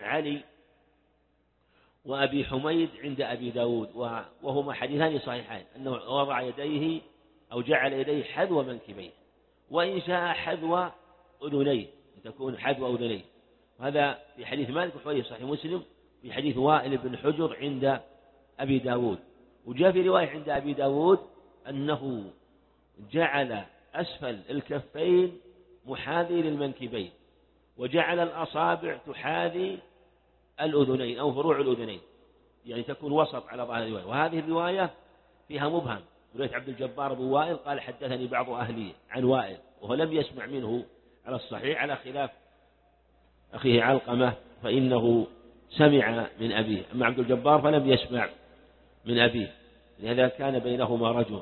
علي وأبي حميد عند أبي داود، وهما حديثان صحيحان، أنه وضع يديه أو جعل يديه حذو منكبيه، وإن شاء حذو أذنيه، تكون حذو أذنيه. هذا في حديث مالك وحويه صحيح مسلم، في حديث وائل بن حجر عند أبي داود. وجاء في رواية عند أبي داود أنه جعل أسفل الكفين محاذي للمنكبين، وجعل الأصابع تحاذي الأذنين أو فروع الأذنين، يعني تكون وسط على ظاهر الرواية. وهذه الرواية فيها مبهم. رواية عبد الجبار بن وائل قال حدثني بعض أهلي عن وائل، وهو لم يسمع منه على الصحيح، على خلاف أخيه علقمة فإنه سمع من أبيه، أما عبد الجبار فلم يسمع من أبيه، لهذا كان بينهما رجل.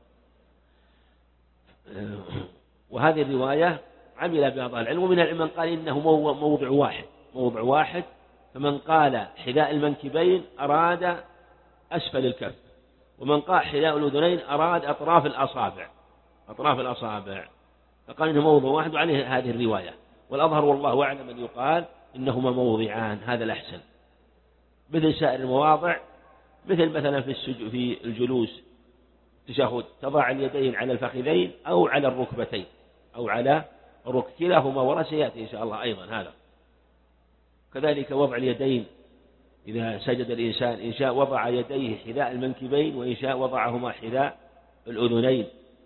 وهذه الرواية عمل بها بعض العلم، ومن العلم من قال إنه موضع واحد، فمن قال حذاء المنكبين أراد أسفل الكف، ومن قال حذاء الأذنين أراد أطراف الأصابع، فقال إنه موضع واحد، وعليه هذه الرواية. والأظهر والله أعلم أن يقال إنهما موضعان، هذا الأحسن، مثل سائر المواضع، مثلا في الجلوس تشهد تضع اليدين على الفخذين أو على الركبتين أو على الركب، كلاهما وراء سيأتي إن شاء الله أيضا هذا. كذلك وضع اليدين إذا سجد الإنسان، إن شاء وضع يديه حذاء المنكبين، وإن شاء وضعهما حذاء الأذنين.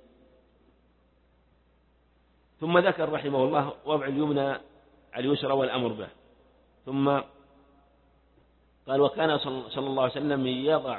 ثم ذكر رحمه الله وضع اليمنى على اليسرى والأمر به، ثم قال وكان صلى الله عليه وسلم يضع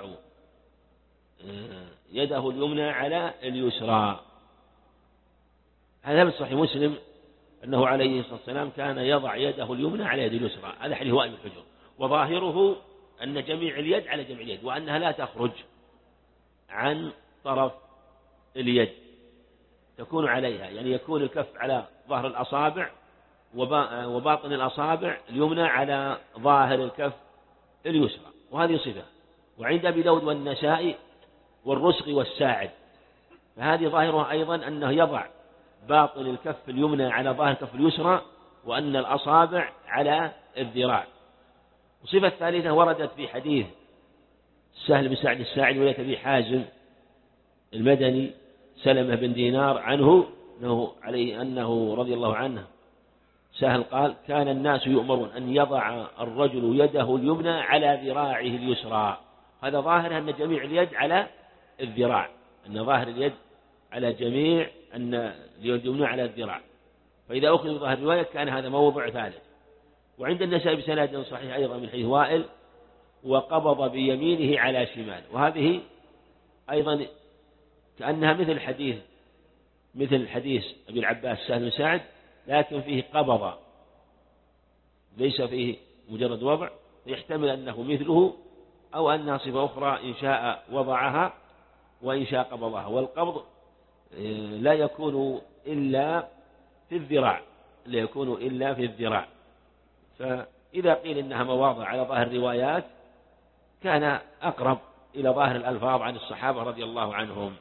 يده اليمنى على اليسرى. هذا في صحيح مسلم أنه عليه الصلاة والسلام كان يضع يده اليمنى على يد اليسرى، هذا حديث وائل بن حجر، وظاهره أن جميع اليد على جميع اليد، وأنها لا تخرج عن طرف اليد، تكون عليها، يعني يكون الكف على ظهر الأصابع وباطن الأصابع اليمنى على ظاهر الكف اليسرى، وهذه صفة. وعند أبي داود والنسائي والرسغ والساعد، فهذه ظاهرها أيضا أنه يضع باطن الكف اليمنى على ظاهر الكف اليسرى، وأن الأصابع على الذراع. وصفة ثالثة وردت في حديث سهل بن سعد الساعدي ولاية أبي حازم المدني سلمة بن دينار عنه أنه رضي الله عنه سهل قال كان الناس يؤمرون أن يضع الرجل يده اليمنى على ذراعه اليسرى. هذا ظاهر أن جميع اليد على الذراع، أن ظاهر اليد على جميع، أن اليد اليمنى على الذراع، فإذا أخذ ظاهر الرواية كان هذا موضع ثالث. وعند النسائي بسند صحيح أيضا من حديث وائل وقبض بيمينه على شمال، وهذه أيضا كأنها مثل حديث أبي العباس سهل بن سعد، لكن فيه قبض ليس فيه مجرد وضع، يحتمل أنه مثله أو أنها صفة أخرى إن شاء وضعها وإن شاء قبضها. والقبض لا يكون إلا في الذراع، فإذا قيل إنها مواضع على ظاهر الروايات كان أقرب إلى ظاهر الألفاظ عن الصحابة رضي الله عنهم.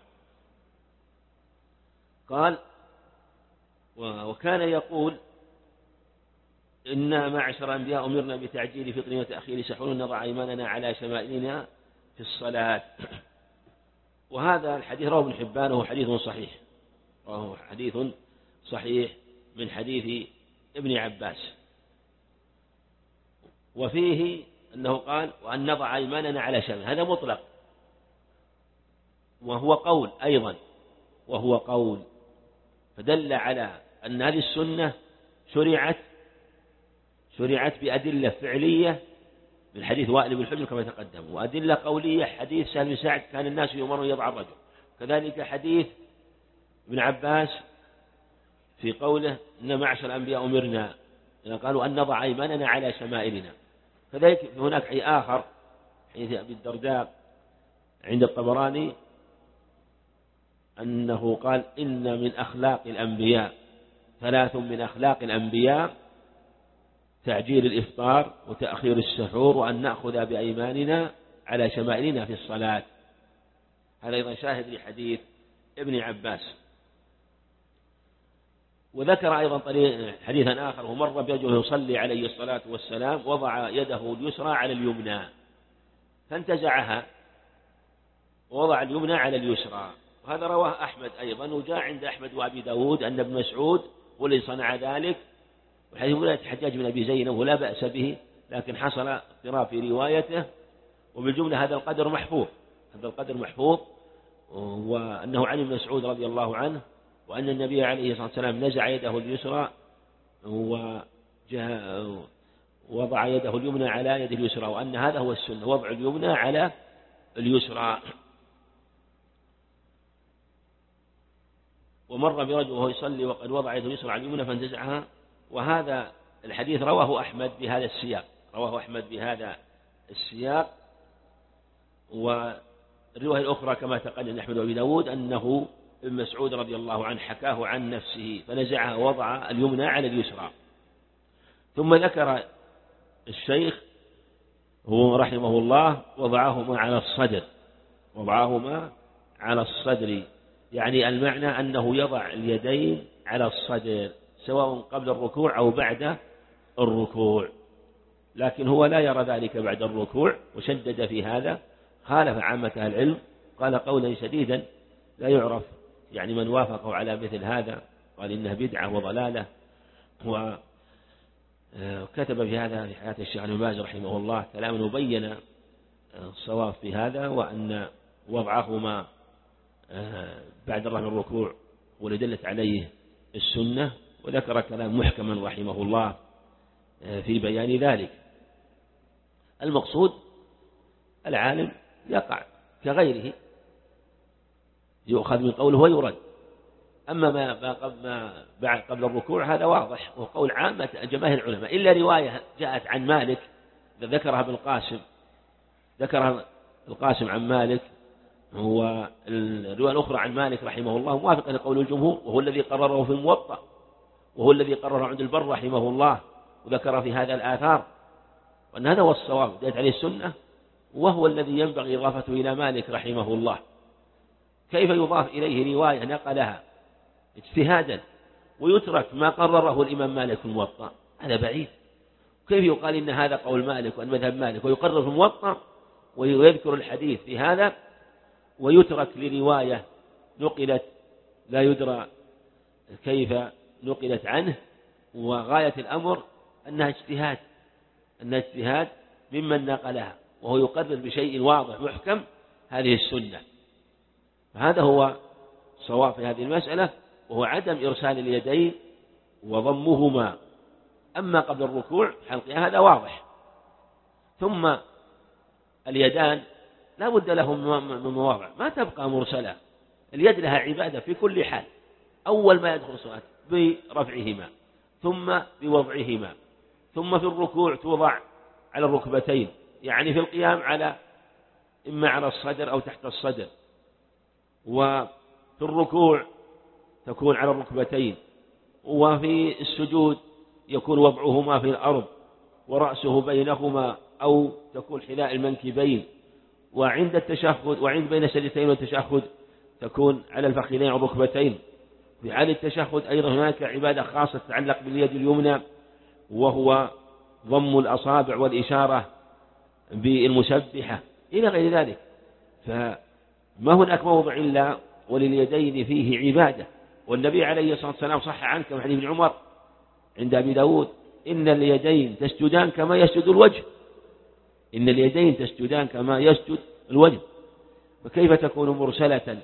قال وكان يقول إنا معشر الأنبياء أمرنا بتعجيل فطر وتأخير سحور، نضع أيماننا على شمائلنا في الصلاة. وهذا الحديث رواه ابن حبان وهو حديث صحيح من حديث ابن عباس، وفيه أنه قال وأن نضع أيماننا على شمائلنا، هذا مطلق، وهو قول فدل على أن هذه السنة شرعت بأدلة فعلية من حديث وائل بن حجر كما تقدم، وأدلة قولية حديث سهل بن سعد كان الناس يؤمرون يضع الرجل، كذلك حديث ابن عباس في قوله إن معشر الأنبياء أمرنا قالوا أن نضع أيماننا على شمائلنا. كذلك هناك حديث آخر حديث أبي الدرداء عند الطبراني أنه قال إن من أخلاق الأنبياء 3 من أخلاق الأنبياء تعجيل الإفطار وتأخير السحور وأن نأخذ بأيماننا على شمائلنا في الصلاة. هذا أيضا شاهد لحديث ابن عباس. وذكر أيضا حديثا آخر ومر برجل يصلي عليه الصلاة والسلام وضع يده اليسرى على اليمنى فانتزعها ووضع اليمنى على اليسرى، وهذا رواه أحمد أيضا، وجاء عند أحمد وأبي داود أن ابن مسعود هو الذي صنع ذلك، وحديث ولاية الحجاج بن أبي زينب ولا بأس به، لكن حصل اضطراب في روايته، وبالجملة هذا القدر محفوظ، وأنه عن ابن مسعود رضي الله عنه، وأن النبي عليه الصلاة والسلام نزع يده اليسرى ووضع يده اليمنى على يده اليسرى، وأن هذا هو السنة، وضع اليمنى على اليسرى. ومر برجل وهو يصلي وقد وضع يده اليسرى على اليمنى فانتزعها، وهذا الحديث رواه أحمد بهذا السياق، والرواية الأخرى كما تقدم أحمد وأبي داود أنه ابن مسعود رضي الله عنه حكاه عن نفسه فنزعها ووضع اليمنى على اليسرى. ثم ذكر الشيخ هو رحمه الله وضعهما على الصدر، يعني المعنى أنه يضع اليدين على الصدر سواء قبل الركوع أو بعد الركوع، لكن هو لا يرى ذلك بعد الركوع، وشدد في هذا، خالف عامة العلم، قال قولا شديدا لا يعرف يعني من وافقه على مثل هذا، قال إنها بدعة وضلالة، وكتب في هذا في حياة الشيخ ابن باز رحمه الله كلاما وبين الصواب في هذا، وأن وضعهما بعد الركوع والذي دلت عليه السنة، وذكر كلام محكما رحمه الله في بيان ذلك. المقصود العالم يقع كغيره، يؤخذ من قوله ويرد، أما ما بعد قبل الركوع هذا واضح، وقول عامة جماهير العلماء، إلا رواية جاءت عن مالك ذكرها ابن القاسم عن مالك، هو الرواية الأخرى عن مالك رحمه الله موافقة لقول الجمهور، وهو الذي قرره في الموطأ، وهو الذي قرره عند البر رحمه الله، وذكر في هذا الآثار، وأن هذا هو الصواب دلت عليه السنة، وهو الذي ينبغي إضافته إلى مالك رحمه الله. كيف يضاف إليه رواية نقلها اجتهادا ويترك ما قرره الإمام مالك في الموطأ؟ هذا بعيد. كيف يقال إن هذا قول مالك وأن مذهب مالك ويقرر في الموطأ ويذكر الحديث في هذا، ويترك لرواية نقلت لا يدرى كيف نقلت عنه، وغاية الأمر أنها اجتهاد ممن نقلها، وهو يقرر بشيء واضح محكم هذه السنة. هذا هو صواب في هذه المسألة، وهو عدم إرسال اليدين وضمهما، أما قبل الركوع حلقها هذا واضح. ثم اليدان لا بد لهم من مواضع، ما تبقى مرسلة، اليد لها عبادة في كل حال، أول ما يدخل الصلاة برفعهما، ثم بوضعهما، ثم في الركوع توضع على الركبتين، يعني في القيام إما على الصدر أو تحت الصدر، وفي الركوع تكون على الركبتين، وفي السجود يكون وضعهما في الأرض ورأسه بينهما أو تكون حذاء المنكبين، وعند التشهد وعند بين السجدتين والتشهد تكون على الفخذين والركبتين. في حال التشهد أيضا هناك عبادة خاصة تتعلق باليد اليمنى، وهو ضم الأصابع والإشارة بالمسبحة إلى غير ذلك. فما هناك موضع إلا ولليدين فيه عبادة، والنبي عليه الصلاة والسلام صح عنه كما حديث ابن عمر عند أبي داود: إن اليدين تسجدان كما يسجد الوجه، إن اليدين تسجدان كما يسجد الوجه، فكيف تكون مرسلة؟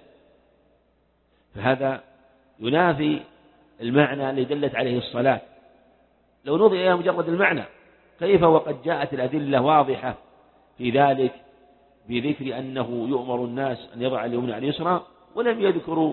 فهذا ينافي المعنى الذي دلت عليه الصلاة. لو نظر إلى مجرد المعنى كيف وقد جاءت الأدلة واضحة في ذلك بذكر أنه يؤمر الناس أن يضع اليمنى على اليسرى، ولم يذكروا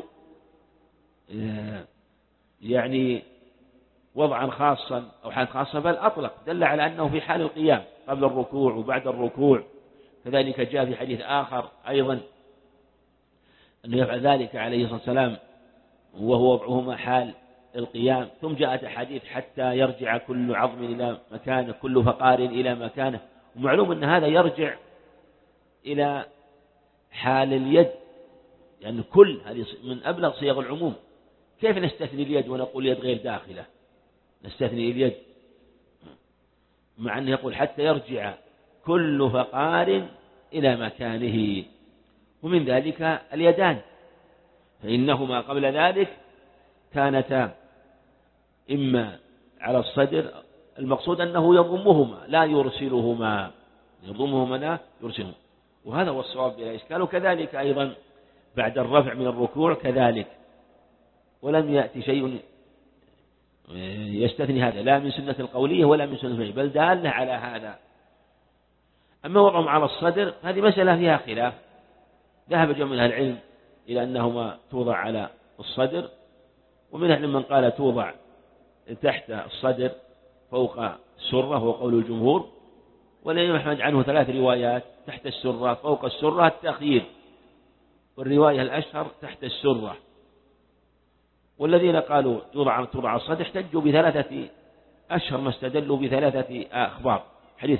يعني وضعا خاصا أو حال خاصة، بل أطلق، دل على أنه في حال القيام قبل الركوع وبعد الركوع. كذلك جاء في حديث آخر أيضا أنه يفعل ذلك عليه الصلاة والسلام وهو وضعهما حال القيام. ثم جاءت أحاديث حتى يرجع كل عظم إلى مكانه، كل فقار إلى مكانه، ومعلوم أن هذا يرجع إلى حال اليد، يعني كل هذه من أبلغ صيغ العموم، كيف نستثني اليد ونقول اليد غير داخلة؟ نستثني اليد مع أنه يقول حتى يرجع كل فقار إلى مكانه، ومن ذلك اليدان، فإنهما قبل ذلك كانتا إما على الصدر، المقصود أنه يضمهما لا يرسلهما، يضمهما لا يرسلهما، وهذا هو الصواب بلا إشكال. وكذلك أيضا بعد الرفع من الركوع كذلك، ولم يأتي شيء يستثني هذا لا من سنة القولية ولا من سنة الفعلية، بل دالة على هذا. أما وضعهم على الصدر هذه مسألة فيها خلاف، ذهب جمع من أهل العلم إلى أنهما توضع على الصدر، ومن أهل من قال توضع تحت الصدر فوق السرة، وهو قول الجمهور. ولم يحمد عنه 3 روايات: تحت السرة، فوق السرة، التأخير، والرواية الأشهر تحت السرة. والذين قالوا توضع على الصدر احتجوا ب3 أشهر ما استدلوا ب3 أخبار: حديث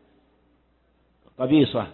قبيصة،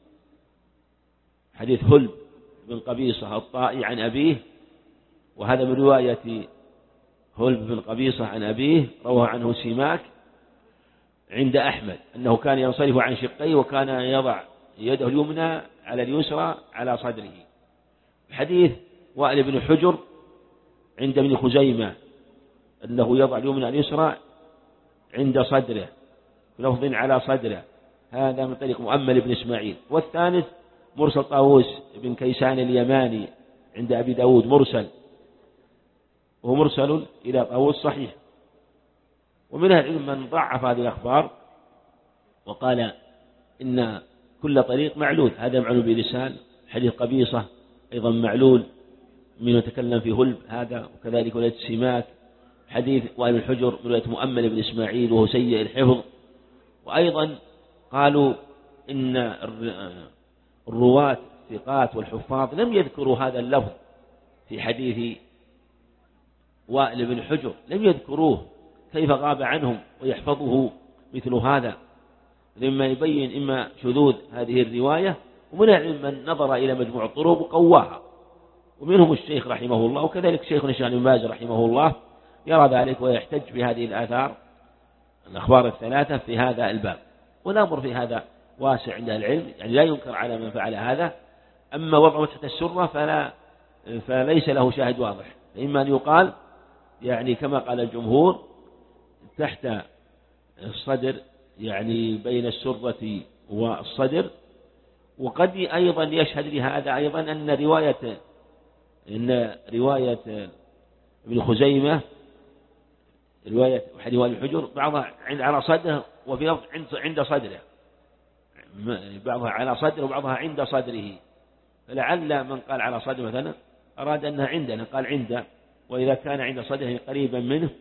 حديث هلب بن قبيصة الطائي عن أبيه، وهذا من رواية هلب بن قبيصة عن أبيه، رواه عنه سماك عند أحمد أنه كان ينصرف عن شقيه وكان يضع يده اليمنى على اليسرى على صدره. حديث وائل بن حجر عند ابن خزيمة أنه يضع اليمنى على اليسرى عند صدره بلفظ على صدره، هذا من طريق مؤمل بن إسماعيل. والثالث مرسل طاووس بن كيسان اليماني عند أبي داود مرسل، وهو مرسل إلى طاووس صحيح. ومن أهل العلم من ضعف هذه الأخبار وقال إن كل طريق معلول، هذا معلول بلسان. حديث قبيصة أيضا معلول من يتكلم في هلب هذا، وكذلك ولاية سماك. حديث وائل الحجر من ولاية مؤمل بن إسماعيل وهو سيء الحفظ. وأيضا قالوا إن الرواة الثقات والحفاظ لم يذكروا هذا اللفظ في حديث وائل بن حجر، لم يذكروه، كيف غاب عنهم ويحفظه مثل هذا؟ لما يبين إما شذوذ هذه الرواية. ومن العلم من نظر إلى مجموع الطرق وقواها، ومنهم الشيخ رحمه الله، وكذلك شيخنا الشيخ بن باز رحمه الله يرى ذلك ويحتج بهذه الآثار الأخبار ال3 في هذا الباب. والأمر في هذا واسع عند العلم، يعني لا ينكر على من فعل هذا. أما وضعه تحت السرة فليس له شاهد واضح، إما أن يقال يعني كما قال الجمهور تحت الصدر، يعني بين السرة والصدر. وقد أيضا يشهد لهذا أيضا أن رواية ابن خزيمة، رواية حديث وائل الحجر، بعضها على صدره وفي لفظ عند صدره، بعضها على صدره وبعضها عند صدره. فلعل من قال على صدره مثلا أراد أنها عندنا، قال عنده، وإذا كان عند صدره قريبا منه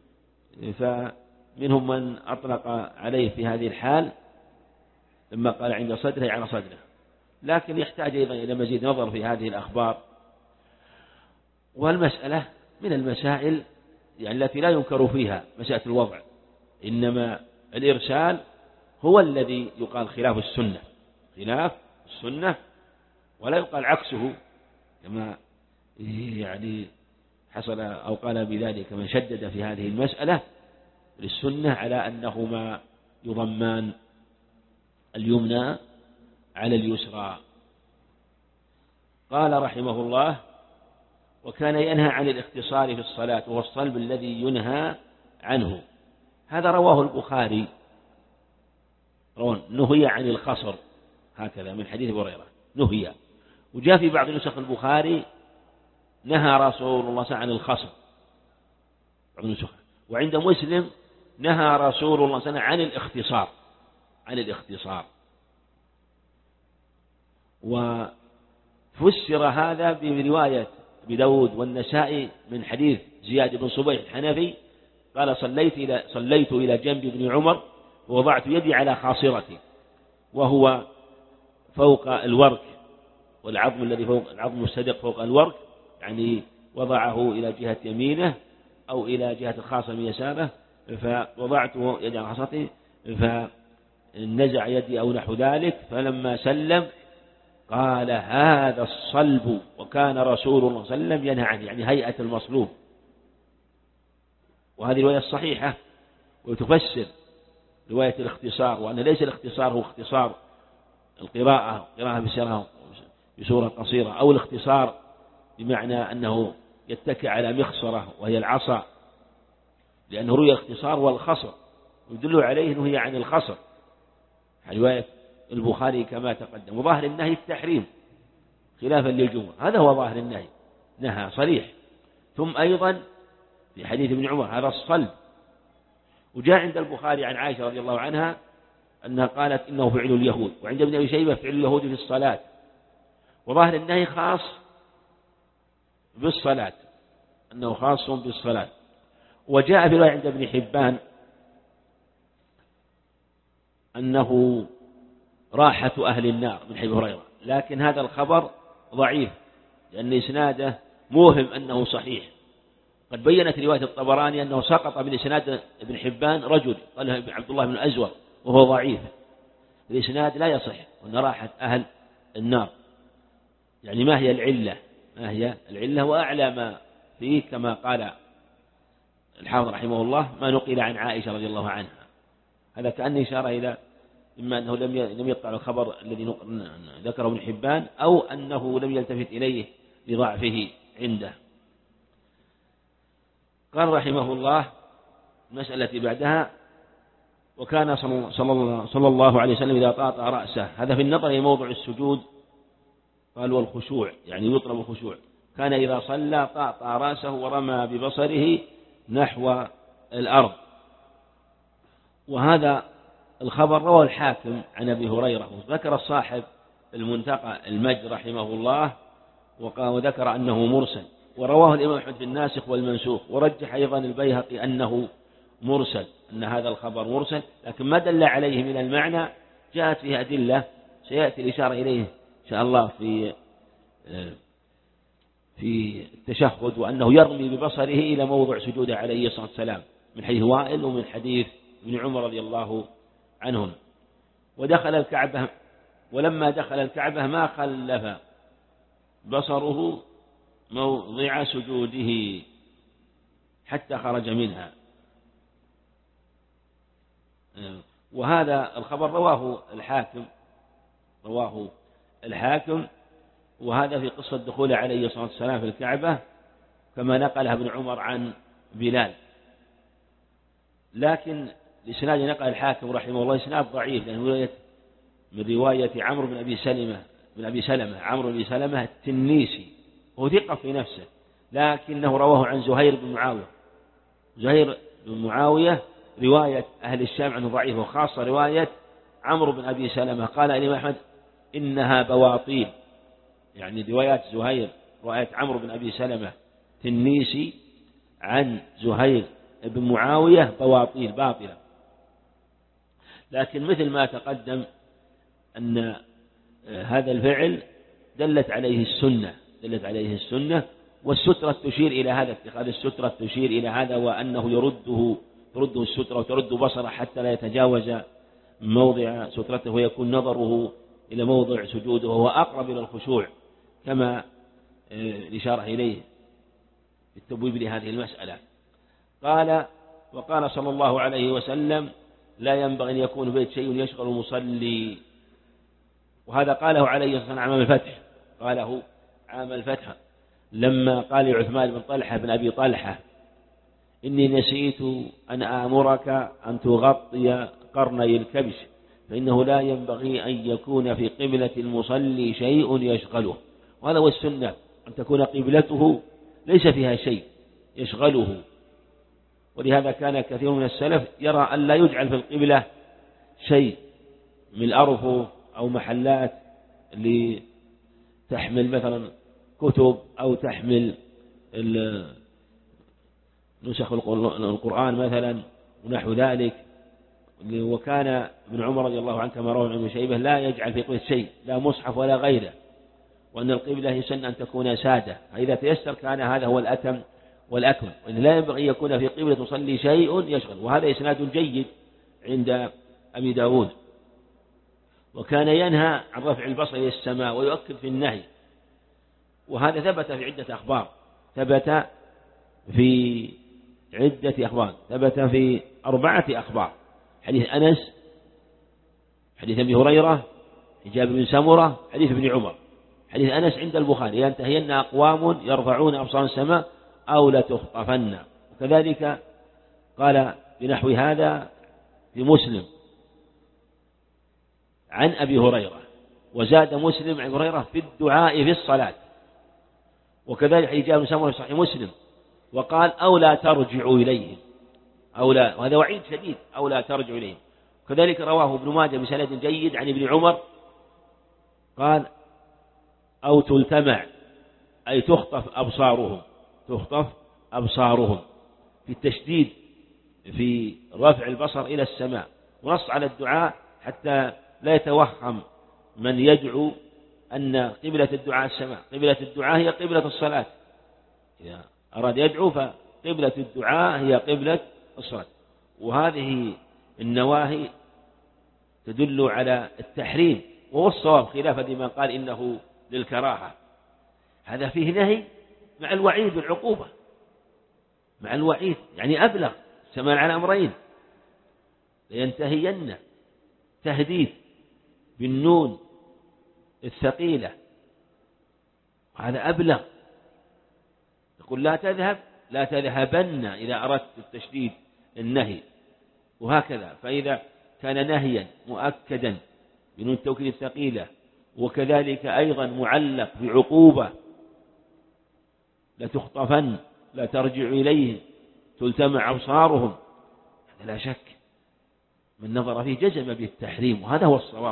فمنهم من أطلق عليه في هذه الحال لما قال عند صدره على صدره. لكن يحتاج أيضا إلى مزيد نظر في هذه الأخبار. والمسألة من المسائل يعني التي لا ينكر فيها مسألة الوضع، إنما الإرسال هو الذي يقال خلاف السنة، خلاف السنة، ولا يقال عكسه كما يعني حصل أو قال بذلك من شدد في هذه المسألة للسنة على أنهما يضمان اليمنى على اليسرى. قال رحمه الله: وكان ينهى عن الاختصار في الصلاة، وهو الصلب الذي ينهى عنه. هذا رواه البخاري، نهي عن الخصر، هكذا من حديث أبي هريرة نهي. وجاء في بعض نسخ البخاري نهى رسول الله صلى الله عليه وسلم عن الخصر، بعض النسخ. وعند مسلم نهى رسول الله صلى الله عليه وسلم عن الاختصار. وفسر هذا برواية أبي داود والنسائي من حديث زياد بن صبيح الحنفي قال: صليت إلى جنب ابن عمر ووضعت يدي على خاصرتي، وهو فوق الورك، والعظم الذي فوق العظم المستدق فوق الورك، يعني وضعه إلى جهة يمينه أو إلى جهة الخاصة من يساره، فوضعته يدي على خاصرتي فنزع يدي أو نحو ذلك. فلما سلم قال هذا الصلب، وكان رسول الله صلى الله عليه وسلم ينهى عنه، يعني هيئة المصلوب. وهذه رواية صحيحة، وتفسر رواية الاختصار، وأن ليس الاختصار هو اختصار القراءة بسورة قصيرة، أو الاختصار بمعنى أنه يتكئ على مخصرة وهي العصا، لأنه روي الاختصار والخصر، ويدل عليه أنه هي عن الخصر، رواية البخاري كما تقدم. وظاهر النهي التحريم خلافا للجمهور، هذا هو ظاهر النهي، نهى صريح. ثم أيضا في حديث ابن عمر هذا الصلب. وجاء عند البخاري عن عائشة رضي الله عنها أنها قالت إنه فعل اليهود، وعند ابن أبي شيبة فعل اليهود في الصلاة. وظاهر النهي خاص بالصلاة، أنه خاص بالصلاة. وجاء في رواية عند ابن حبان أنه راحة أهل النار من حديث هريرة، لكن هذا الخبر ضعيف لأن إسناده موهم أنه صحيح. قد بينت رواية الطبراني أنه سقط من إسناد ابن حبان رجل قال عبد الله بن الأزور وهو ضعيف، الإسناد لا يصح، وأن راحة أهل النار. يعني ما هي العلة؟ ما هي العلة؟ وأعلى ما فيه كما قال الحافظ رحمه الله ما نقل عن عائشة رضي الله عنها. هذا كأن إشارة إلى إما أنه لم يقطع الخبر الذي ذكره ابن حبان، أو أنه لم يلتفت إليه لضعفه عنده. قال رحمه الله المسألة بعدها: وكان صلى الله عليه وسلم إذا طاطا رأسه، هذا في النظر إلى موضع السجود، قال والخشوع، يعني يطلب الخشوع. كان إذا صلى طاطا رأسه ورمى ببصره نحو الأرض. وهذا الخبر رواه الحاكم عن أبي هريرة، وذكر الصاحب المنتقى المجد رحمه الله وذكر أنه مرسل، ورواه الإمام أحمد في الناسخ والمنسوخ، ورجح أيضا البيهقي أنه مرسل، أن هذا الخبر مرسل، لكن ما دل عليه من المعنى جاءت فيه أدلة سيأتي الإشارة إليه إن شاء الله في التشهد، وأنه يرمي ببصره إلى موضع سجوده عليه الصلاة والسلام من حديث وائل ومن حديث ابن عمر رضي الله عنهم. ودخل الكعبة، ولما دخل الكعبة ما خلف بصره موضع سجوده حتى خرج منها. وهذا الخبر رواه الحاكم، وهذا في قصة دخول عليه الصلاة والسلام في الكعبة كما نقلها ابن عمر عن بلال. لكن الإسناد نقل الحاكم رحمه الله إسناد ضعيف، لأنه من رواية عمرو بن أبي سلمة عمرو بن سلمة التنيسي، وهو ثقة في نفسه، لكنه رواه عن زهير بن معاوية رواية أهل الشام عنه ضعيف، وخاصة رواية عمرو بن أبي سلمة. قال الإمام أحمد إنها بواطيل، يعني روايات زهير رواية عمرو بن أبي سلمة تنيسي عن زهير بن معاوية بواطيل باطلة. لكن مثل ما تقدم أن هذا الفعل دلت عليه السنة، والسترة تشير إلى هذا، اتخاذ السترة تشير إلى هذا، وأنه ترده السترة وترد بصره حتى لا يتجاوز موضع سترته، ويكون نظره إلى موضع سجوده، وهو أقرب إلى الخشوع كما الإشارة إليه بالتبويب لهذه المسألة. وقال صلى الله عليه وسلم: لا ينبغي أن يكون بيت شيء يشغل المصلي. وهذا قاله عليه الصلاة والسلام عام الفتح لما قال لعثمان بن طلحة بن أبي طلحة: إني نسيت أن آمرك أن تغطي قرني الكبش، فإنه لا ينبغي أن يكون في قبلة المصلي شيء يشغله. وهذا هو السنة، أن تكون قبلته ليس فيها شيء يشغله. ولهذا كان كثير من السلف يرى أن لا يجعل في القبلة شيء من أرفف أو محلات لتحمل مثلا كتب أو تحمل نسخ القرآن مثلا ونحو ذلك. وكان ابن عمر رضي الله عنه كما روى ابن أبي شيبة لا يجعل في قبلة شيء، لا مصحف ولا غيره، وأن القبلة يسن أن تكون سادة، فإذا تيسر كان هذا هو الأتم والأكمل، وأن لا ينبغي يكون في قبلة تصلي شيء يشغل. وهذا إسناد جيد عند أبي داود. وكان ينهى عن رفع البصر إلى السماء ويؤكد في النهي. وهذا ثبت في عدة أخبار، ثبت في 4 أخبار: حديث أنس، حديث أبي هريرة، جابر بن سمرة، حديث ابن عمر. حديث أنس عند البخاري: ينتهين أقوام يرفعون أبصار السماء أو لتخطفن. وكذلك قال بنحو هذا في مسلم عن أبي هريرة، وزاد مسلم عن أبي هريرة في الدعاء في الصلاة. وكذلك حديث جابر بن سمرة في صحيح مسلم وقال: أو لا ترجعوا إليهم، أو لا، وهذا وعيد شديد، أو لا ترجعوا إليهم. كذلك رواه ابن ماجه بسند جيد عن ابن عمر قال: أو تلتمع، أي تخطف أبصارهم، في التشديد في رفع البصر إلى السماء، ونص على الدعاء حتى لا يتوهم من يدعو أن قبلة الدعاء السماء. قبلة الدعاء هي قبلة الصلاة، إذا أراد يدعو فقبلة الدعاء هي قبلة الصلاة. وهذه النواهي تدل على التحريم، وهو الصواب خلافا لمن قال إنه للكراهة. هذا فيه نهي مع الوعيد والعقوبة، مع الوعيد يعني أبلغ، شمال على أمرين: لينتهين، تهديد بالنون الثقيلة، هذا أبلغ. يقول لا تذهبن إذا أردت التشديد النهي، وهكذا. فإذا كان نهيا مؤكدا بنون التوكيد الثقيلة، وكذلك أيضا معلق بعقوبة: لتخطفن، لا ترجع إليهم، تلتمع أبصارهم، هذا لا شك من نظر فيه جزم بالتحريم، وهذا هو الصواب.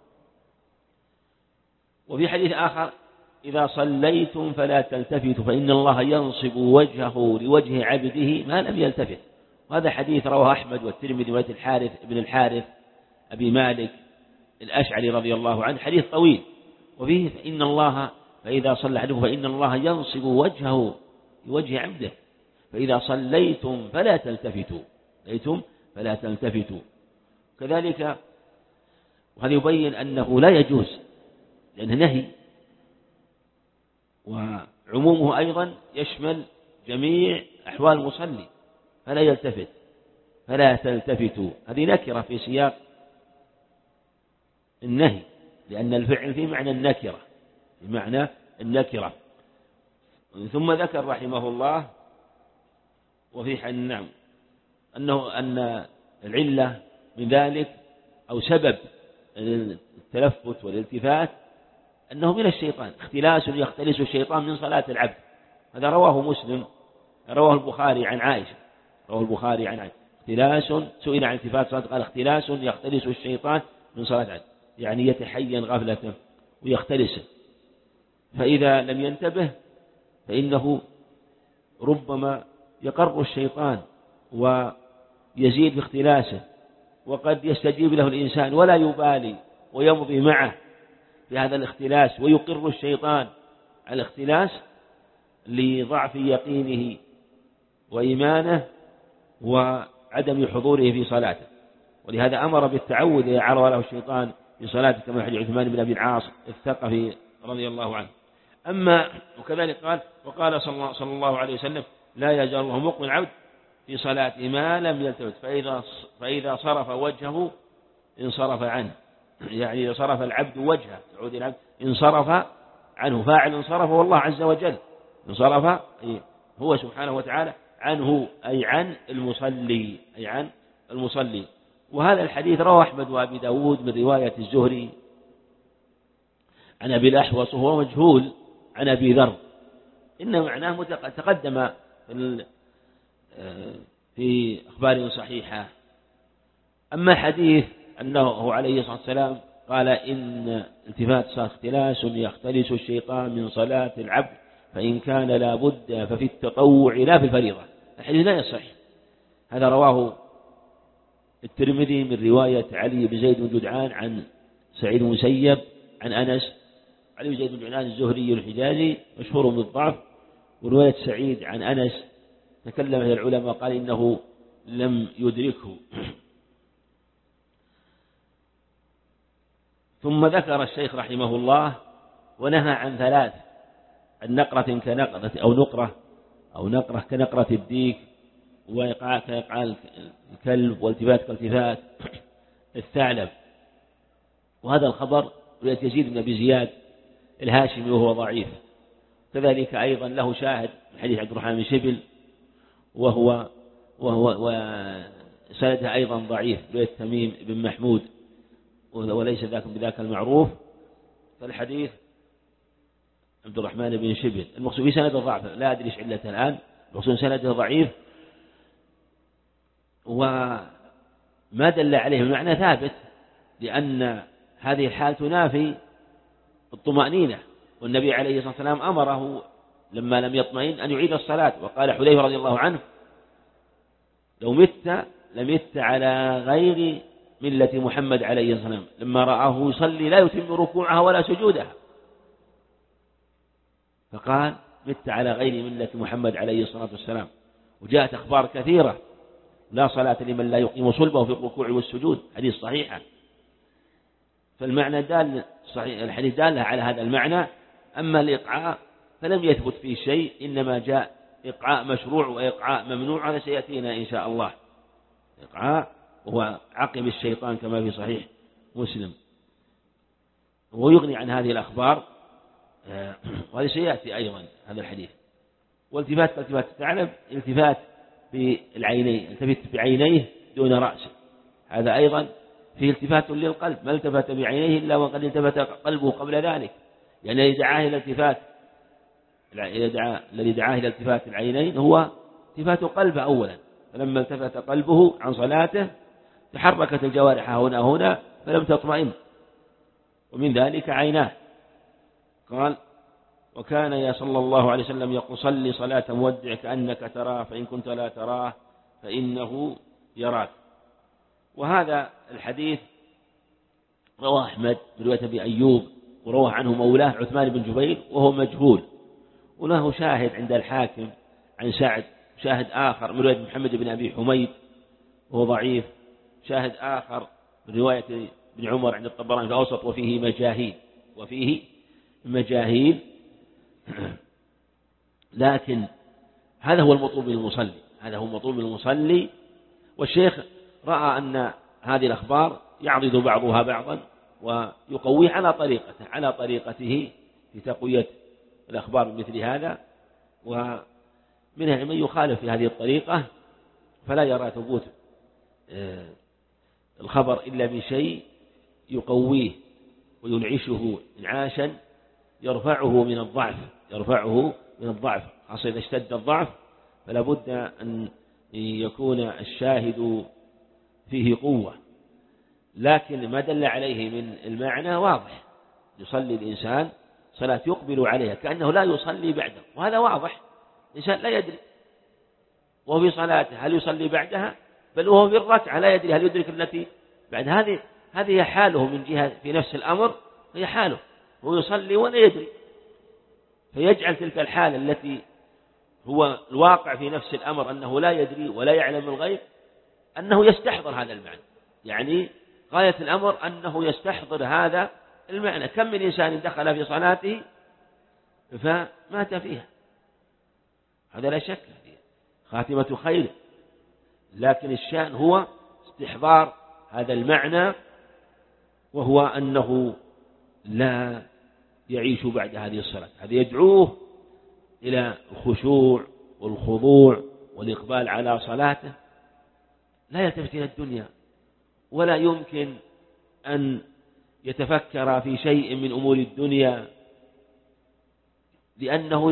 وفي حديث آخر: إذا صليتم فلا تلتفتوا فإن الله ينصب وجهه لوجه عبده ما لم يلتفت. وهذا حديث رواه أحمد والترمذي رواية الحارث بن الحارث أبي مالك الأشعري رضي الله عنه، حديث طويل. وفيه: فإذا صلى أحدكم فإن الله ينصب وجهه لوجه عبده فإذا صليتم فلا تلتفتوا. كذلك وهذا يبين أنه لا يجوز، لأنه نهي، وعمومه أيضا يشمل جميع أحوال المصلي: فلا تلتفتوا. هذه نكرة في سياق النهي، لأن الفعل فيه بمعنى النكرة. ثم ذكر رحمه الله وفي أن العلة من ذلك أو سبب التلفت والالتفات أنه من الشيطان، اختلاس يختلس الشيطان من صلاة العبد. هذا رواه البخاري عن عائشة، اختلاس، سئل عن التفات صلاة قال: اختلاس يختلس الشيطان من صلاة العبد، يعني يتحين غفلته ويختلسه، فإذا لم ينتبه فإنه ربما يقر الشيطان ويزيد في اختلاسه، وقد يستجيب له الإنسان ولا يبالي ويمضي معه في هذا الاختلاس، ويقر الشيطان على الاختلاس لضعف يقينه وإيمانه وعدم حضوره في صلاته. ولهذا أمر بالتعوذ إذا عرض له الشيطان في صلاته، كما حديث عثمان بن أبي العاص الثقفي رضي الله عنه. وكذلك وقال صلى الله عليه وسلم: لا يزال الله مقبل العبد في صلاته ما لم يلتفت، فإذا صرف وجهه انصرف عنه، يعني إذا صرف العبد وجهه يعود العبد انصرف عنه، فاعل انصرف هو الله عز وجل، انصرف هو سبحانه وتعالى عنه، أي عن المصلي. وهذا الحديث رواه أحمد وأبي داود من رواية الزهري عن أبي الأحوص، وهو مجهول، عن أبي ذر، إن معناه تقدم في أخبار صحيحة. أما حديث أنه عليه الصلاة والسلام قال: إن التفات صلاة اختلاس يختلس الشيطان من صلاة العبد فإن كان لا بد ففي التطوع لا في الفريضة، الحديث لا يصح. هذا رواه الترمذي من رواية علي بن زيد بن جدعان عن سعيد بن مسيب عن أنس. علي بن زيد بن جدعان الزهري الحجازي مشهور بالضعف، ورواية سعيد عن أنس تكلم فيها العلماء قال إنه لم يدركه. ثم ذكر الشيخ رحمه الله ونهى عن ثلاث: النقرة كنقرة أو نقرة كنقرة الديك، وإيقاع كإيقاع الكلب، والتفات كالتفات الثعلب. وهذا الخبر رواية يزيد بن أبي زياد الهاشمي وهو ضعيف. كذلك أيضا له شاهد من حديث عبد الرحمن بن شبل وهو وسندها أيضا ضعيف، رواية تميم بن محمود وليس ذاك بذاك المعروف. فالحديث عبد الرحمن بن شبل المقصود في سنده ضعف، لا أدري ايش علته الآن، المقصود سنده ضعيف، وما دل عليه المعنى ثابت، لأن هذه الحال تنافي الطمأنينة، والنبي عليه الصلاة والسلام أمره لما لم يطمئن أن يعيد الصلاة، وقال حذيفة رضي الله عنه: لو مت لمت على غير ملة محمد عليه الصلاة والسلام، لما رآه يصلي لا يتم ركوعها ولا سجودها، فقال: مت على غير ملة محمد عليه الصلاة والسلام. وجاءت أخبار كثيرة: لا صلاة لمن لا يقيم صلبه في الركوع والسجود، حديث صحيحة. فالمعنى دال صحيح، الحديث دال على هذا المعنى. أما الإقعاء فلم يثبت فيه شيء، إنما جاء إقعاء مشروع وإقعاء ممنوع، هذا سيأتينا إن شاء الله. إقعاء وهو عقب الشيطان كما في صحيح مسلم، ويغني عن هذه الأخبار، وهذا سيأتي أيضا هذا الحديث. والتفات كالتفات الثعلب، التفات بالعينين، التفت بعينيه دون رأسه، هذا أيضا فيه التفات للقلب، ما التفت بعينيه إلا وقد التفت قلبه قبل ذلك، يعني الذي دعاه إلى التفات العينين هو التفات قلبه أولا، فلما التفت قلبه عن صلاته تحركت الجوارح هنا فلم تطمئن، ومن ذلك عيناه. قال: وكان صلى الله عليه وسلم يقول: صلي صلاة مودع كأنك تراه، فإن كنت لا تراه فإنه يراك. وهذا الحديث رواه أحمد برواية أبي أيوب، ورواه عنه مولاه عثمان بن جبير وهو مجهول، وله شاهد عند الحاكم عن سعد، شاهد آخر من رواية محمد بن أبي حميد وهو ضعيف، شاهد آخر من رواية ابن عمر عند الطبراني في الأوسط وفيه مجاهيل لكن هذا هو المطلوب من المصلي. والشيخ رأى أن هذه الأخبار يعضد بعضها بعضا ويقويه على طريقته في تقوية الأخبار مثل هذا، ومنها من يخالف في هذه الطريقة فلا يرى ثبوت الخبر إلا بشيء يقويه وينعشه إنعاشا يرفعه من الضعف، خاصة إذا اشتد الضعف فلا بد أن يكون الشاهد فيه قوة. لكن ما دل عليه من المعنى واضح، يصلي الإنسان صلاة يقبل عليها كأنه لا يصلي بعده، وهذا واضح، الإنسان لا يدري وهو في صلاته هل يصلي بعدها، بل وهو في الركعة لا يدري هل يدرك التي بعد. هذه حاله من جهة في نفس الأمر، هي حاله هو يصلي ولا يدري، فيجعل تلك الحالة التي هو الواقع في نفس الأمر أنه لا يدري ولا يعلم الغيب أنه يستحضر هذا المعنى، يعني غاية الأمر أنه يستحضر هذا المعنى. كم من إنسان دخل في صلاته فمات فيها، هذا لا شك فيه خاتمة خير، لكن الشأن هو استحضار هذا المعنى، وهو أنه لا يعيش بعد هذه الصلاة. هذا يدعوه إلى الخشوع والخضوع والإقبال على صلاته، لا يلتفت إلى الدنيا، ولا يمكن أن يتفكر في شيء من أمور الدنيا، لأنه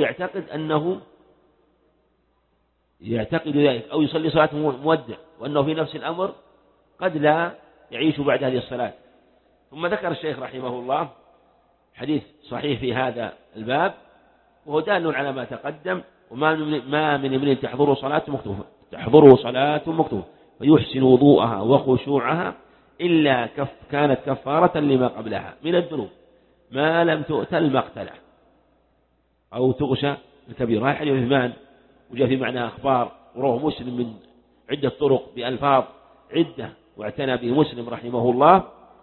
يعتقد ذلك، أو يصلي صلاة مودع وأنه في نفس الأمر قد لا يعيش بعد هذه الصلاة. ثم ذكر الشيخ رحمه الله حديث صحيح في هذا الباب، وهو دال على ما تقدم: وما من امرئ تحضره صلاة مكتوبة فيحسن وضوءها وخشوعها إلا كانت كفارة لما قبلها من الذنوب ما لم تؤت المقتلة أو تغشى الكبير. هذا حديث عثمان، وجاء في معنى أخبار، ورواه مسلم من عدة طرق بألفاظ عدة، واعتنى به مسلم رحمه الله.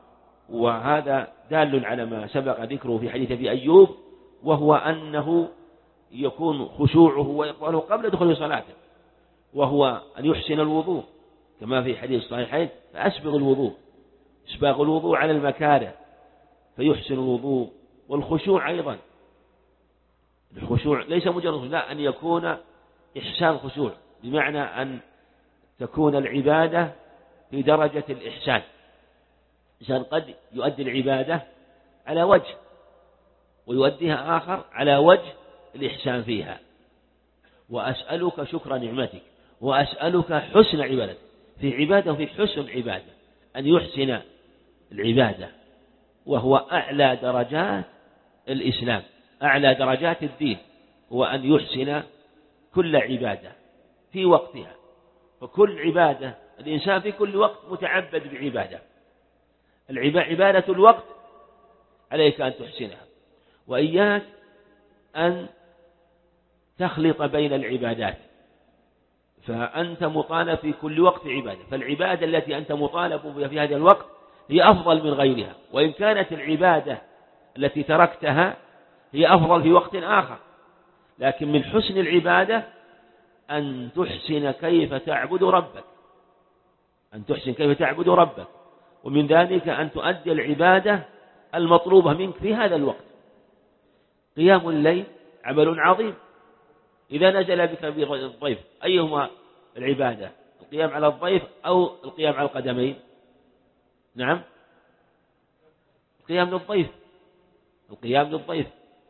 وهذا دال على ما سبق ذكره في حديث أبي أيوب، وهو أنه يكون خشوعه وإقباله قبل دخول صلاته، وهو أن يحسن الوضوء كما في حديث الصحيحين: فأسبغ الوضوء، إسباغ الوضوء على المكاره فيحسن الوضوء. والخشوع أيضا، الخشوع ليس مجرد لا، أن يكون إحسان خشوع، بمعنى أن تكون العبادة في درجة الإحسان. إنسان قد يؤدي العبادة على وجه ويؤديها آخر على وجه الإحسان فيها. وأسألك شكر نعمتك، وأسألك حسن عبادتك، في عبادة وفي حسن عبادة، أن يحسن العبادة، وهو أعلى درجات الإسلام، أعلى درجات الدين، هو أن يحسن كل عبادة في وقتها. فكل عبادة الإنسان في كل وقت متعبد بعبادة، عبادة الوقت عليك أن تحسنها، وإياك أن تخلط بين العبادات، فأنت مطالب في كل وقت عبادة، فالعبادة التي أنت مطالب بها في هذا الوقت هي أفضل من غيرها، وإن كانت العبادة التي تركتها هي أفضل في وقت آخر، لكن من حسن العبادة أن تحسن كيف تعبد ربك، أن تحسن كيف تعبد ربك، ومن ذلك أن تؤدي العبادة المطلوبة منك في هذا الوقت. قيام الليل عمل عظيم، إذا نزل بك الضيف أيهما العبادة؟ القيام على الضيف أو القيام على القدمين؟ نعم، القيام للضيف، القيام للضيف.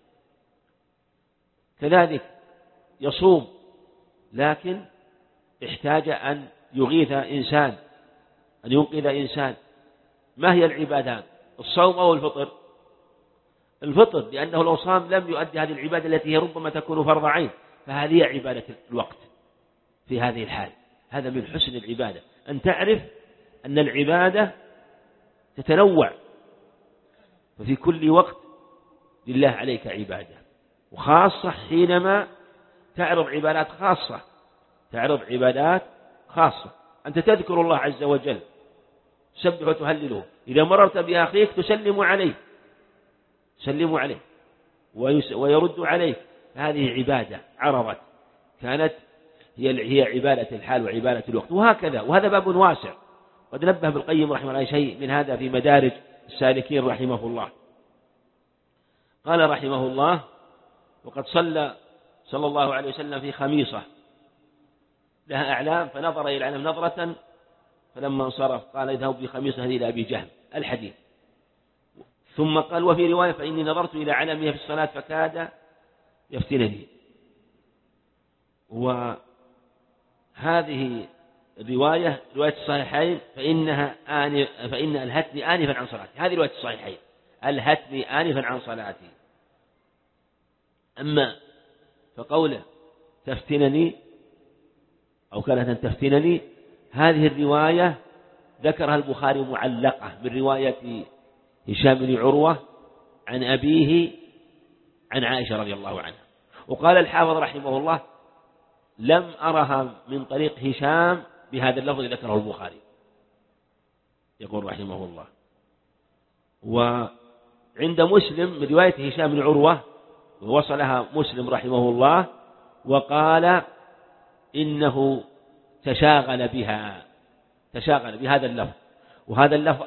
كذلك يصوم، لكن احتاج أن يغيث إنسان، أن ينقذ إنسان. ما هي العبادات؟ الصوم أو الفطر؟ الفطر، لأنه لو صام لم يؤدي هذه العبادة التي هي ربما تكون فرض عين، فهذه عبادة الوقت في هذه الحال. هذا من حسن العبادة، أن تعرف أن العبادة تتنوع، وفي كل وقت لله عليك عبادة، وخاصة حينما تعرض عبادات خاصة، تعرض عبادات خاصة، أنت تذكر الله عز وجل، تسبح وتهلله، إذا مررت بأخيك تسلم عليه، تسلم عليه ويرد عليك، هذه عبادة عرضت، كانت هي عبادة الحال وعبادة الوقت، وهكذا. وهذا باب واسع، قد نبه ابن القيم رحمه الله شيء من هذا في مدارج السالكين رحمه الله. قال رحمه الله: وقد صلى الله عليه وسلم في خميصة لها أعلام، فنظر إلى العلم نظرة، فلما انصرف قال: اذهب بخميصة هذه إلى أبي جهل، الحديث. ثم قال: وفي رواية: فإني نظرت إلى علمها في الصلاة فكاد يفتنني. وهذه الرواية رواية الصحيحين، فإن ألهتني آنفا عن صلاتي، هذه رواية الصحيحين، ألهتني آنفا عن صلاتي. أما فقوله تفتنني أو كانت تفتنني، هذه الرواية ذكرها البخاري معلقة من رواية هشام بن عروة عن أبيه عن عائشة رضي الله عنها. وقال الحافظ رحمه الله: لم أرها من طريق هشام بهذا اللفظ ذكره البخاري. يقول رحمه الله: وعند مسلم من رواية هشام بن عروة، ووصلها مسلم رحمه الله وقال: إنه تشاغل بهذا اللفظ، وهذا اللفظ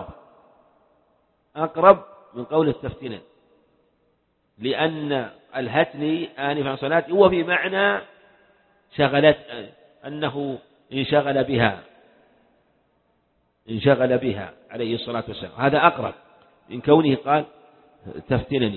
أقرب من قول التفتنن، لأن الهتني آنفا عن صلاتي هو في معنى شغلت، أنه انشغل بها عليه الصلاة والسلام، هذا أقرب من كونه قال تفتنني.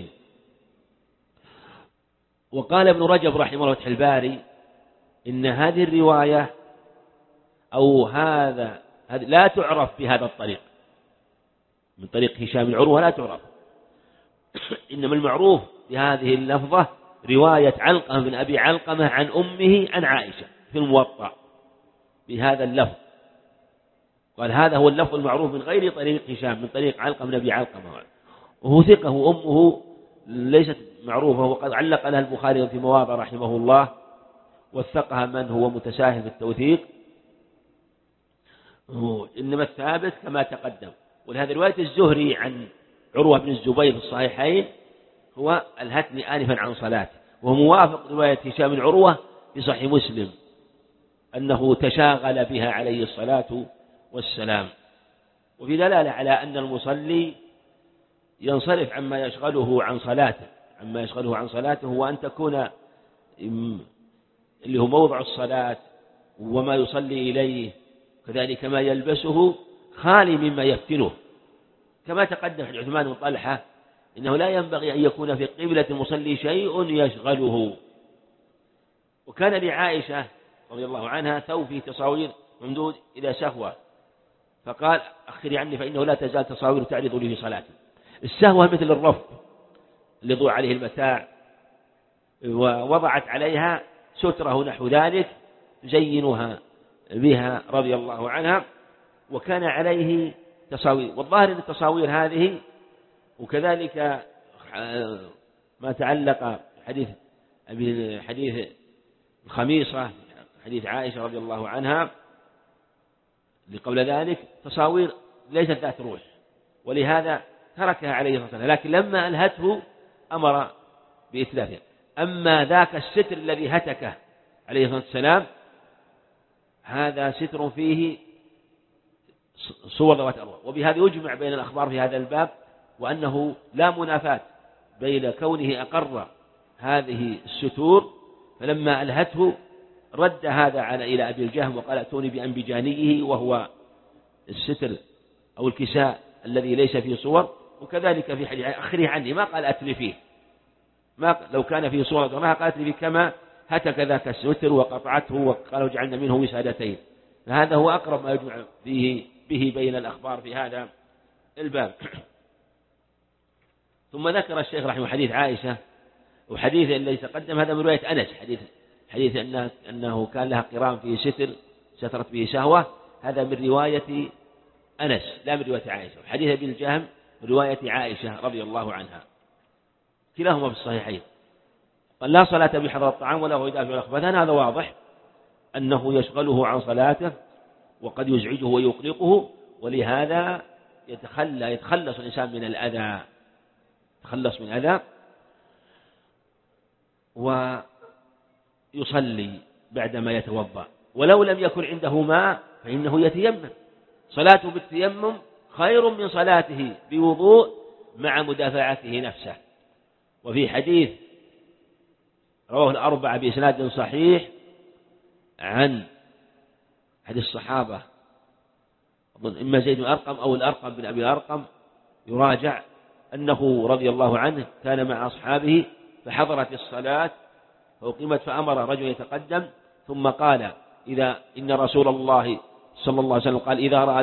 وقال ابن رجب رحمه الله فتح الباري: إن هذه الرواية أو هذا لا تعرف بهذا الطريق، من طريق هشام بن عروة لا تعرف، إنما المعروف بهذه اللفظة رواية علقمة بن أبي علقمة عن أمه عن عائشة في الموطأ بهذا اللفظ. قال: هذا هو اللفظ المعروف من غير طريق هشام، من طريق علقمة بن أبي علقمة، وهو ثقة، وأمه ليست معروفة، وقد علق لها البخاري في مواضع رحمه الله، وثقها من هو متساهل في التوثيق. إنما الثابت كما تقدم، ولهذا رواية الزهري عن عروة بن الزبير في الصحيحين هو ألهتني آنفا عن صلاة، وهو موافق رواية هشام بن عروة في صحيح مسلم أنه تشاغل بها عليه الصلاة والسلام. وفي دلالة على أن المصلي ينصرف عما يشغله عن صلاته وأن تكون اللي هو موضع الصلاة وما يصلي إليه كذلك ما يلبسه خالي مما يفتنه، كما تقدم حديث عثمان بن طلحة إنه لا ينبغي أن يكون في قبلة المصلي شيء يشغله. وكان لعائشة رضي الله عنها ثوب فيه تصاوير ممدود إلى سهوة، فقال أخري عني فإنه لا تزال تصاوير تعرض لي في صلاتي. السهوة مثل الرف اللي ضوع عليه المتاع، ووضعت عليها سترة نحو ذلك تزينها بها رضي الله عنها، وكان عليه تصاوير. والظاهر أن التصاوير هذه وكذلك ما تعلق حديث الخميصة حديث عائشة رضي الله عنها اللي قبل ذلك تصاوير ليست ذات روح، ولهذا تركها عليه الصلاة والسلام، لكن لما ألهته أمر بإتلافها. أما ذاك الستر الذي هتكه عليه الصلاة والسلام هذا ستر فيه صور ذوات أرواح. وبهذا يجمع بين الأخبار في هذا الباب، وأنه لا منافاة بين كونه أقر هذه الستور فلما ألهته رد هذا إلى أبي الجهم وقال ائتوني بأنبجانيه وهو الستر أو الكساء الذي ليس فيه صور. وكذلك في حديث أخري عني ما قال أتلفيه، ما لو كان فيه صورة ما قالت لي كما هتك ذاك الستر وقطعته وقالوا جعلنا منه وسادتين. فهذا هو أقرب ما يجمع به بين الأخبار في هذا الباب. ثم ذكر الشيخ رحمه حديث عائشة، وحديث الذي تقدم هذا من رواية أنس، حديث أنه كان لها قرام فيه ستر سترت به سهوة، هذا من رواية أنس لا من رواية عائشة. حديث ابن الجهم من رواية عائشة رضي الله عنها، كلاهما في الصحيحين. قال لا صلاة بحضر الطعام ولا هو يدافع الأخبثان، هذا واضح أنه يشغله عن صلاته وقد يزعجه ويقلقه، ولهذا يتخلص الإنسان من الأذى، يتخلص من الأذى ويصلي بعدما يتوضأ. ولو لم يكن عنده ماء فإنه يتيمم، صلاته بالتيمم خير من صلاته بوضوء مع مدافعته نفسه. وفي حديث رواه الأربعة بإسناد صحيح عن حديث الصحابة أظن إما زيد بن أرقم أو الأرقم بن أبي الأرقم يراجع أنه رضي الله عنه كان مع أصحابه فحضرت الصلاة فأقيمت فأمر رجل يتقدم ثم قال إن رسول الله صلى الله عليه وسلم قال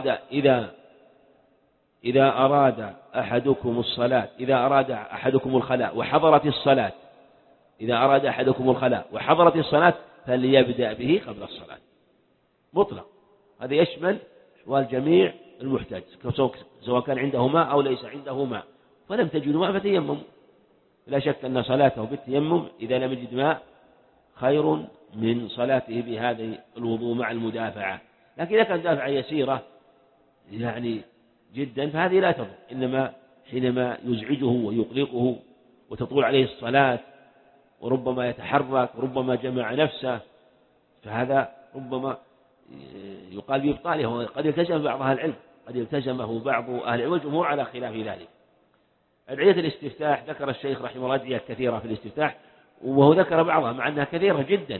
إذا أراد أحدكم الصلاة إذا أراد أحدكم الخلاء وحضرت الصلاة إذا أراد أحدكم الخلاء وحضرت الصلاة فليبدأ به قبل الصلاة مطلق. هذا يشمل أحوال جميع المحتاج سواء كان عنده ماء أو ليس عنده ماء، فلم تجد ماء فتيمم. لا شك أن صلاته بالتيمم إذا لم يجد ماء خير من صلاته بهذا الوضوء مع المدافعة. لكن إذا كان دافعة يسيرة يعني جدا فهذه لا تضر، إنما حينما يزعجه ويقلقه وتطول عليه الصلاة وربما يتحرك وربما جمع نفسه فهذا ربما يقال بإبطاله، وقد التزم بعض أهل العلم قد التزمه بعض أهل العلم والجمهور على خلاف ذلك. أدعية الاستفتاح ذكر الشيخ رحمه الله أدعية كثيرة في الاستفتاح وهو ذكر بعضها مع أنها كثيرة جدا،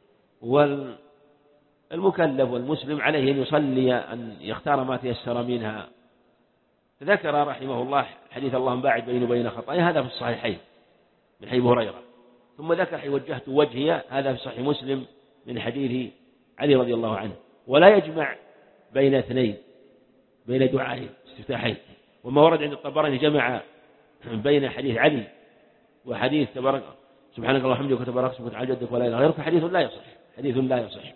والمكلف والمسلم عليه أن يصلي أن يختار ما تيسر منها. ذكر رحمه الله حديث اللهم باعد بيني وبين خطاياي هذا في الصحيحين من حديث هريرة، ثم ذكر وجهت وجهي هذا في صحيح مسلم من حديث علي رضي الله عنه. ولا يجمع بين اثنين بين دعائين استفتاحين، وما ورد عند الطبراني جمع بين حديث علي وحديث تبارك سبحانك اللهم وبحمدك وتبارك اسمك وتعالى جدك ولا اله غيرك حديث لا يصح.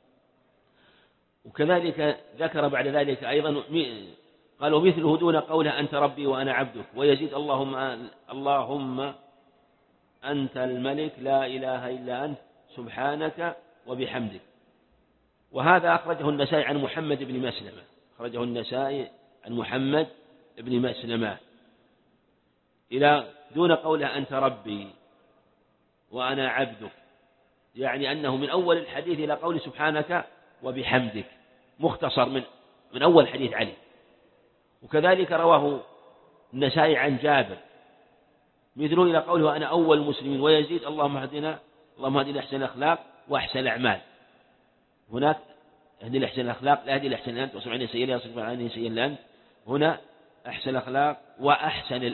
وكذلك ذكر بعد ذلك أيضا قال ومثله دون قوله أنت ربي وأنا عبدك، ويزيد اللهم أنت الملك لا إله إلا أنت سبحانك وبحمدك. وهذا أخرجه النسائي عن محمد بن مسلمة، أخرجه النسائي عن محمد بن مسلمة إلى دون قوله أنت ربي وأنا عبدك، يعني أنه من أول الحديث إلى قول سبحانك وبحمدك، مختصر من أول حديث علي. وكذلك رواه النسائي عن جابر مثله إلى قوله وأنا أول المسلمين، ويزيد اللهم اهدنا أحسن الأخلاق وأحسن الأعمال. هناك اهدي لأحسن الأخلاق لا اهدي لأحسن أنت، واصرف عني سيئا لا يصرف عني سيئا إلا أنت. هنا أحسن الأخلاق وأحسن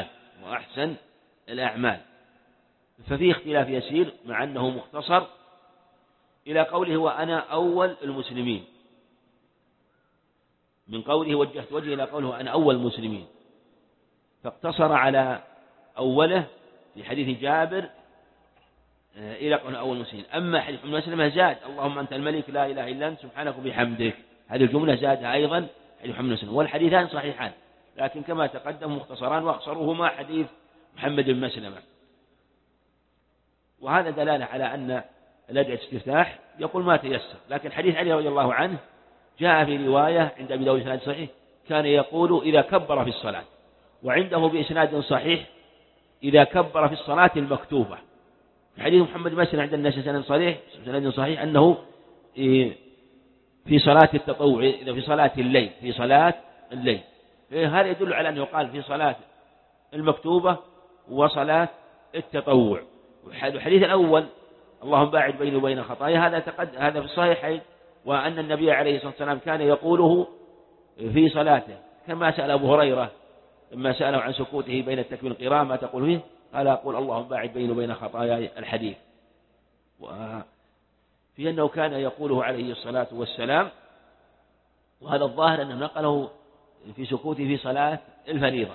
الأعمال. ففيه اختلاف يسير مع أنه مختصر إلى قوله وأنا أول المسلمين، من قوله وجهت وجهي إلى قوله أنا أول المسلمين، فاقتصر على أوله في حديث جابر إلى قوله أول المسلمين. أما حديث مسلمة زاد اللهم أنت الملك لا إله إلا أنت سبحانك وبحمدك، هذه الجملة زادها أيضا حديث محمد مسلم، والحديثان صحيحان لكن كما تقدم مختصران، وأقصرهما حديث محمد بن مسلمة. وهذا دلالة على أن الأدعية الاستفتاح يقول ما تيسر، لكن حديث علي رضي الله عنه جاء في رواية عند أبي داود بإسناد صحيح كان يقول إذا كبر في الصلاة، وعنده بإسناد صحيح إذا كبر في الصلاة المكتوبة. في حديث محمد بن مسلمة عند الناس سند صحيح أنه في صلاة التطوع، إذا في صلاة الليل، هذا يدل على أنه يقال في صلاة المكتوبة وصلاة التطوع. والحديث الأول اللهم باعد بيني وبين خطايا هذا في الصحيحين، وأن النبي عليه الصلاة والسلام كان يقوله في صلاته، كما سأل أبو هريرة لما سأله عن سكوته بين التكبير والقراءة ما تقول فيه، قال أقول اللهم باعد بيني وبين خطاياي الحديث. وفي أنه كان يقوله عليه الصلاة والسلام، وهذا الظاهر أنه نقله في سكوته في صلاة الفريضة.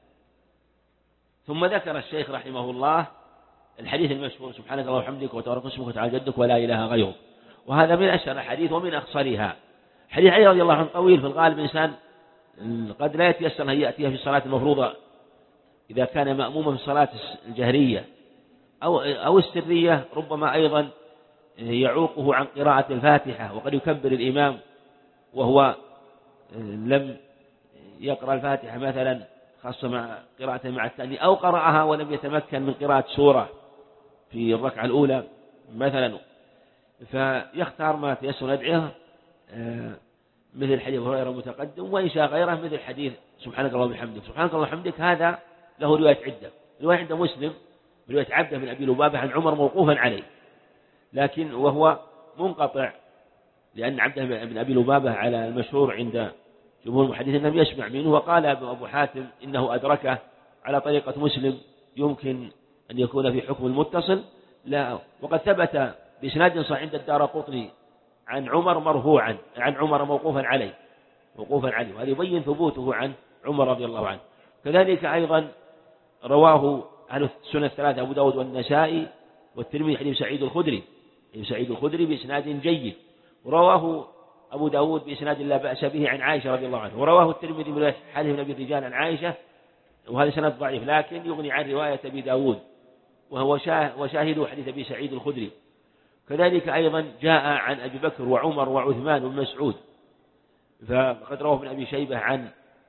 ثم ذكر الشيخ رحمه الله الحديث المشهور سبحانك اللهم وبحمدك وتبارك اسمك وتعالى جدك ولا إله غيرك، وهذا من أشهر الحديث ومن أخصرها. حديث علي رضي الله عنه طويل، في الغالب الإنسان قد لا يتيسر أن يأتيها في الصلاة المفروضة إذا كان مأموما في الصلاة الجهرية أو السرية، ربما أيضا يعوقه عن قراءة الفاتحة، وقد يكبر الإمام وهو لم يقرأ الفاتحة مثلا، خاصة مع قراءته مع الثاني، أو قرأها ولم يتمكن من قراءة سورة في الركعة الأولى مثلا، فيختار ما تيسر الأدعية مثل حديث أبي هريرة المتقدم، وإن شاء غيره مثل حديث سبحانك اللهم وبحمدك. سبحانك اللهم وبحمدك هذا له رواية عدة، رواية عند مسلم رواية عبده بن أبي لبابة عن عمر موقوفا عليه، لكن وهو منقطع، لأن عبده بن أبي لبابة على المشهور عند جمهور المحدثين لم يسمع منه. وقال أبو حاتم إنه أدركه على طريقة مسلم، يمكن أن يكون في حكم المتصل، لا. وقد ثبت بإسناد صحيح عند الدارقطني عن عمر مرفوعا، عن عمر موقوفا عليه، وهذا يبين ثبوته عن عمر رضي الله عنه. كذلك أيضا رواه أهل السنة الثلاثة أبو داود والنسائي والترمذي حديث سعيد الخدري بإسناد جيد، ورواه أبو داود بإسناد لا بأس به عن عائشة رضي الله عنها، ورواه الترمذي من حديث نبي الرجال عن عائشة، وهذا سند ضعيف لكن يغني عن رواية أبي داود، وهو وشاهد حديث أبي سعيد الخدري. كذلك أيضا جاء عن أبي بكر وعمر وعثمان وابن مسعود، فقد رواه ابن أبي شيبة عن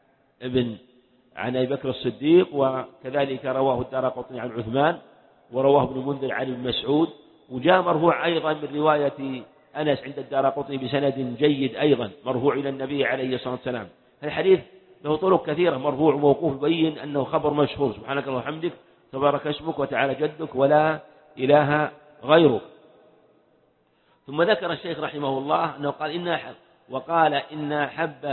أبي بكر الصديق، وكذلك رواه الدارقطني عن عثمان، ورواه ابن المنذر عن ابن مسعود، وجاء مرفوع أيضا من رواية أنس عند الدارقطني بسند جيد أيضا مرفوع إلى النبي عليه الصلاة والسلام. الحديث له طرق كثيرة مرفوع وموقوف، يبين أنه خبر مشهور سبحانك اللهم وبحمدك تبارك اسمك وتعالى جدك ولا إله غيرك. ثم ذكر الشيخ رحمه الله أنه قال إن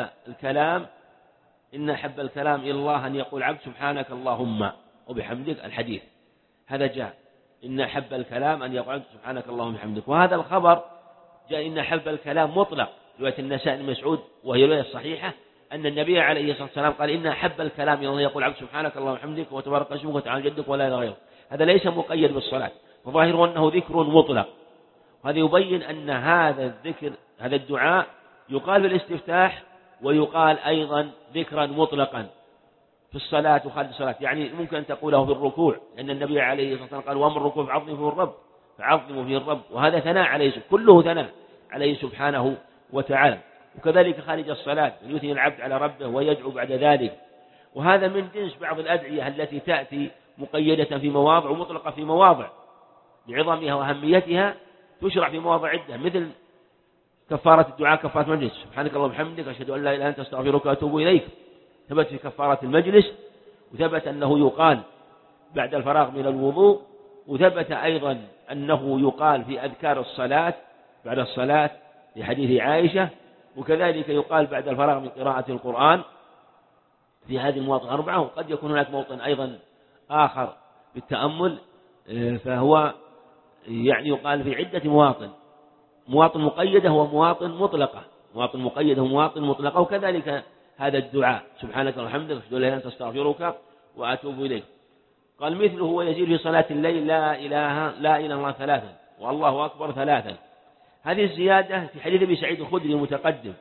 حب الكلام إلى الله أن يقول عبد سبحانك اللهم وبحمدك، الحديث هذا جاء إن حب الكلام أن يقول عبد سبحانك اللهم وبحمدك. وهذا الخبر جاء إن حب الكلام مطلق، رواية النسائي بن مسعود وهي رواية صحيحة أن النبي عليه الصلاة والسلام قال إن حب الكلام إلى الله يقول عبد سبحانك اللهم وبحمدك وتبارك اسمك وتعالى جدك ولا إله غيرك. هذا ليس مقيد بالصلاة، وظاهره أنه ذكر مطلق، وهذا يبين أن هذا الدعاء يقال بالاستفتاح، ويقال أيضا ذكرا مطلقا في الصلاة وخارج الصلاة. يعني ممكن أن تقوله في الركوع، لأن النبي عليه الصلاة والسلام قال وأمر الركوع فعظموا فيه الرب، وهذا ثناء عليه، كله ثناء عليه سبحانه وتعالى. وكذلك خارج الصلاة يثني العبد على ربه ويدعو بعد ذلك. وهذا من جنس بعض الأدعية التي تأتي مقيدة في مواضع ومطلقة في مواضع لعظمها وأهميتها، تشرع في مواضع عدة، مثل كفارة الدعاء كفارة المجلس، سبحانك اللهم وبحمدك أشهد أن لا إله إلا أنت أستغفرك وأتوب إليك، ثبت في كفارة المجلس، وثبت أنه يقال بعد الفراغ من الوضوء، وثبت أيضا أنه يقال في أذكار الصلاة بعد الصلاة لحديث عائشة، وكذلك يقال بعد الفراغ من قراءة القرآن في هذه المواطن الأربعة. وقد يكون هناك موطن أيضا آخر بالتأمل، فهو يعني يقال في عدة مواطن، مواطن مقيدة ومواطن مطلقة، مواطن مقيدة ومواطن مطلقة. وكذلك هذا الدعاء سبحانك اللهم وبحمدك أشهد أن لا إله إلا أنت أستغفرك وأتوب إليك. قال مثله ويزيد في صلاة الليل لا إله إلا الله ثلاثا والله أكبر ثلاثا. هذه الزيادة في حديث أبي سعيد الخدري المتقدم،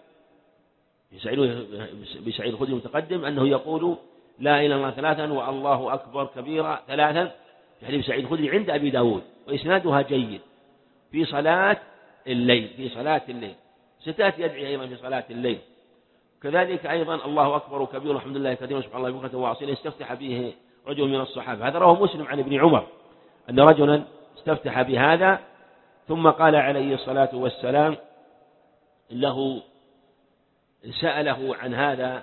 بسعيد الخدري المتقدم أنه يقول لا إله إلا الله ثلاثا والله أكبر كبيرا ثلاثا في حديث سعيد الخدري عند أبي داود، وإسنادها جيد في صلاة الليل. في صلاة الليل ستأتي يدعي أيضا في صلاة الليل. كذلك أيضا الله أكبر كبير والحمد لله كثيرا سبحان الله بكرة وأصيلا استفتح به رجل من الصحابة. هذا رواه مسلم عن ابن عمر أن رجلا استفتح بهذا، ثم قال عليه الصلاة والسلام له سأله عن هذا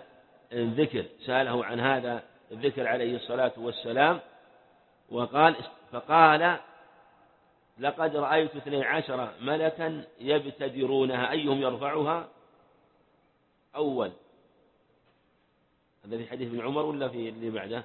الذكر عليه الصلاة والسلام، فقال لقد رأيت 12 ملكا يبتدرونها أيهم يرفعها أول. هذا في حديث ابن عمر ولا في اللي بعده؟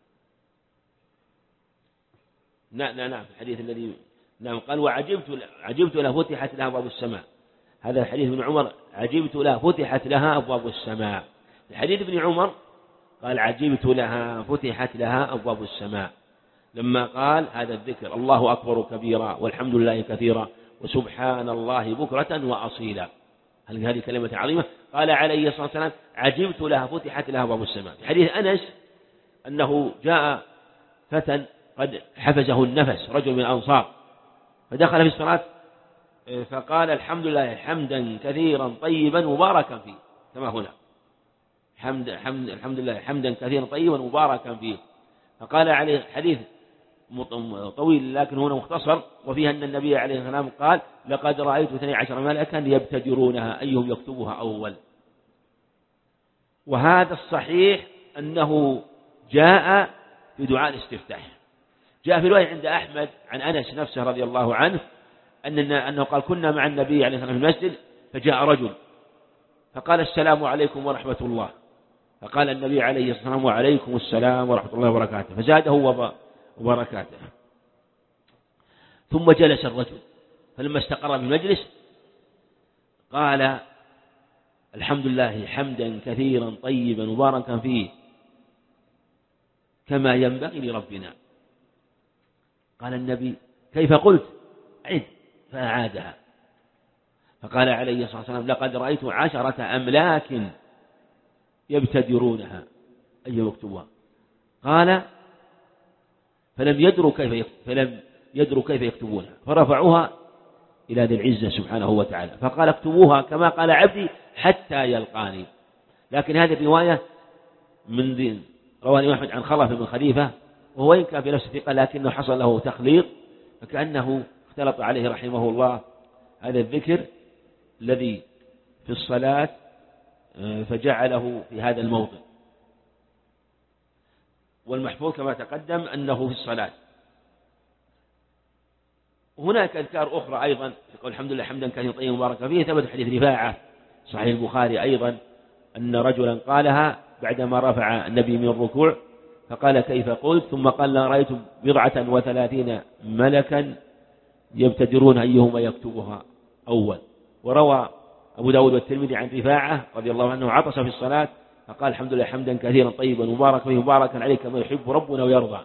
نعم في الحديث الذي قال وعجبت له فتحت لها أبواب السماء. هذا حديث ابن عمر عجبت لها فتحت لها أبواب السماء. في حديث ابن عمر قال عجبت لها فتحت لها أبواب السماء، لما قال هذا الذكر الله أكبر كبيرا والحمد لله كثيرا وسبحان الله بكرة وأصيلا. هذه كلمة عظيمة. قال عليه الصلاة والسلام عجبت لها فتحت لها أبواب السماء. في حديث أنس أنه جاء فتى قد حفزه النفس، رجل من الأنصار، فدخل في الصلاة فقال الحمد لله حمدا كثيرا طيبا مباركا فيه، كما هنا الحمد لله حمدا كثيرا طيبا مباركا فيه. فقال عليه حديث طويل لكن هنا مختصر، وفيها أن النبي عليه الصلاة والسلام قال لقد رأيت 12 ملكا يبتدرونها أيهم يكتبها أول. وهذا الصحيح أنه جاء في دعاء الاستفتاح. جاء في رواية عند أحمد عن أنس نفسه رضي الله عنه أنه قال كنا مع النبي عليه الصلاة والسلام في المسجد فجاء رجل فقال السلام عليكم ورحمة الله، فقال النبي عليه الصلاة والسلام وعليكم السلام ورحمة الله وبركاته، فزاده وبركاته. ثم جلس الرجل، فلما استقر بالمجلس قال الحمد لله حمدا كثيرا طيبا مباركا فيه كما ينبغي لربنا. قال النبي كيف قلت؟ عد، فأعادها. فقال عليه الصلاة والسلام لقد رأيت 10 أملاك يبتدرونها أي يكتبها. قال فلم يدروا كيف يكتبونها، فرفعوها إلى ذي العزة سبحانه وتعالى، فقال اكتبوها كما قال عبدي حتى يلقاني. لكن هذه الرواية من ذي رواه الإمام أحمد عن خلف بن خليفة، وهو إن كان في نفس الثقة لكنه حصل له تخليط، فكأنه اختلط عليه رحمه الله هذا الذكر الذي في الصلاة فجعله في هذا الموضع. والمحفوظ كما تقدم أنه في الصلاة. وهناك أذكار أخرى أيضا في قول الحمد لله حمدا كثيرا طيبا مباركا فيه. ثبت حديث رفاعة صحيح البخاري أيضا أن رجلا قالها بعدما رفع النبي من الركوع، فقال كيف قلت؟ ثم قال لا رأيت 37 ملكا يبتدرون أيهما يكتبها أول. وروى أبو داود والترمذي عن رفاعة رضي الله عنه عطس في الصلاة فقال الحمد لله حمدا كثيرا طيبا مباركا فيه مباركا عليه كما يحب ربنا ويرضى،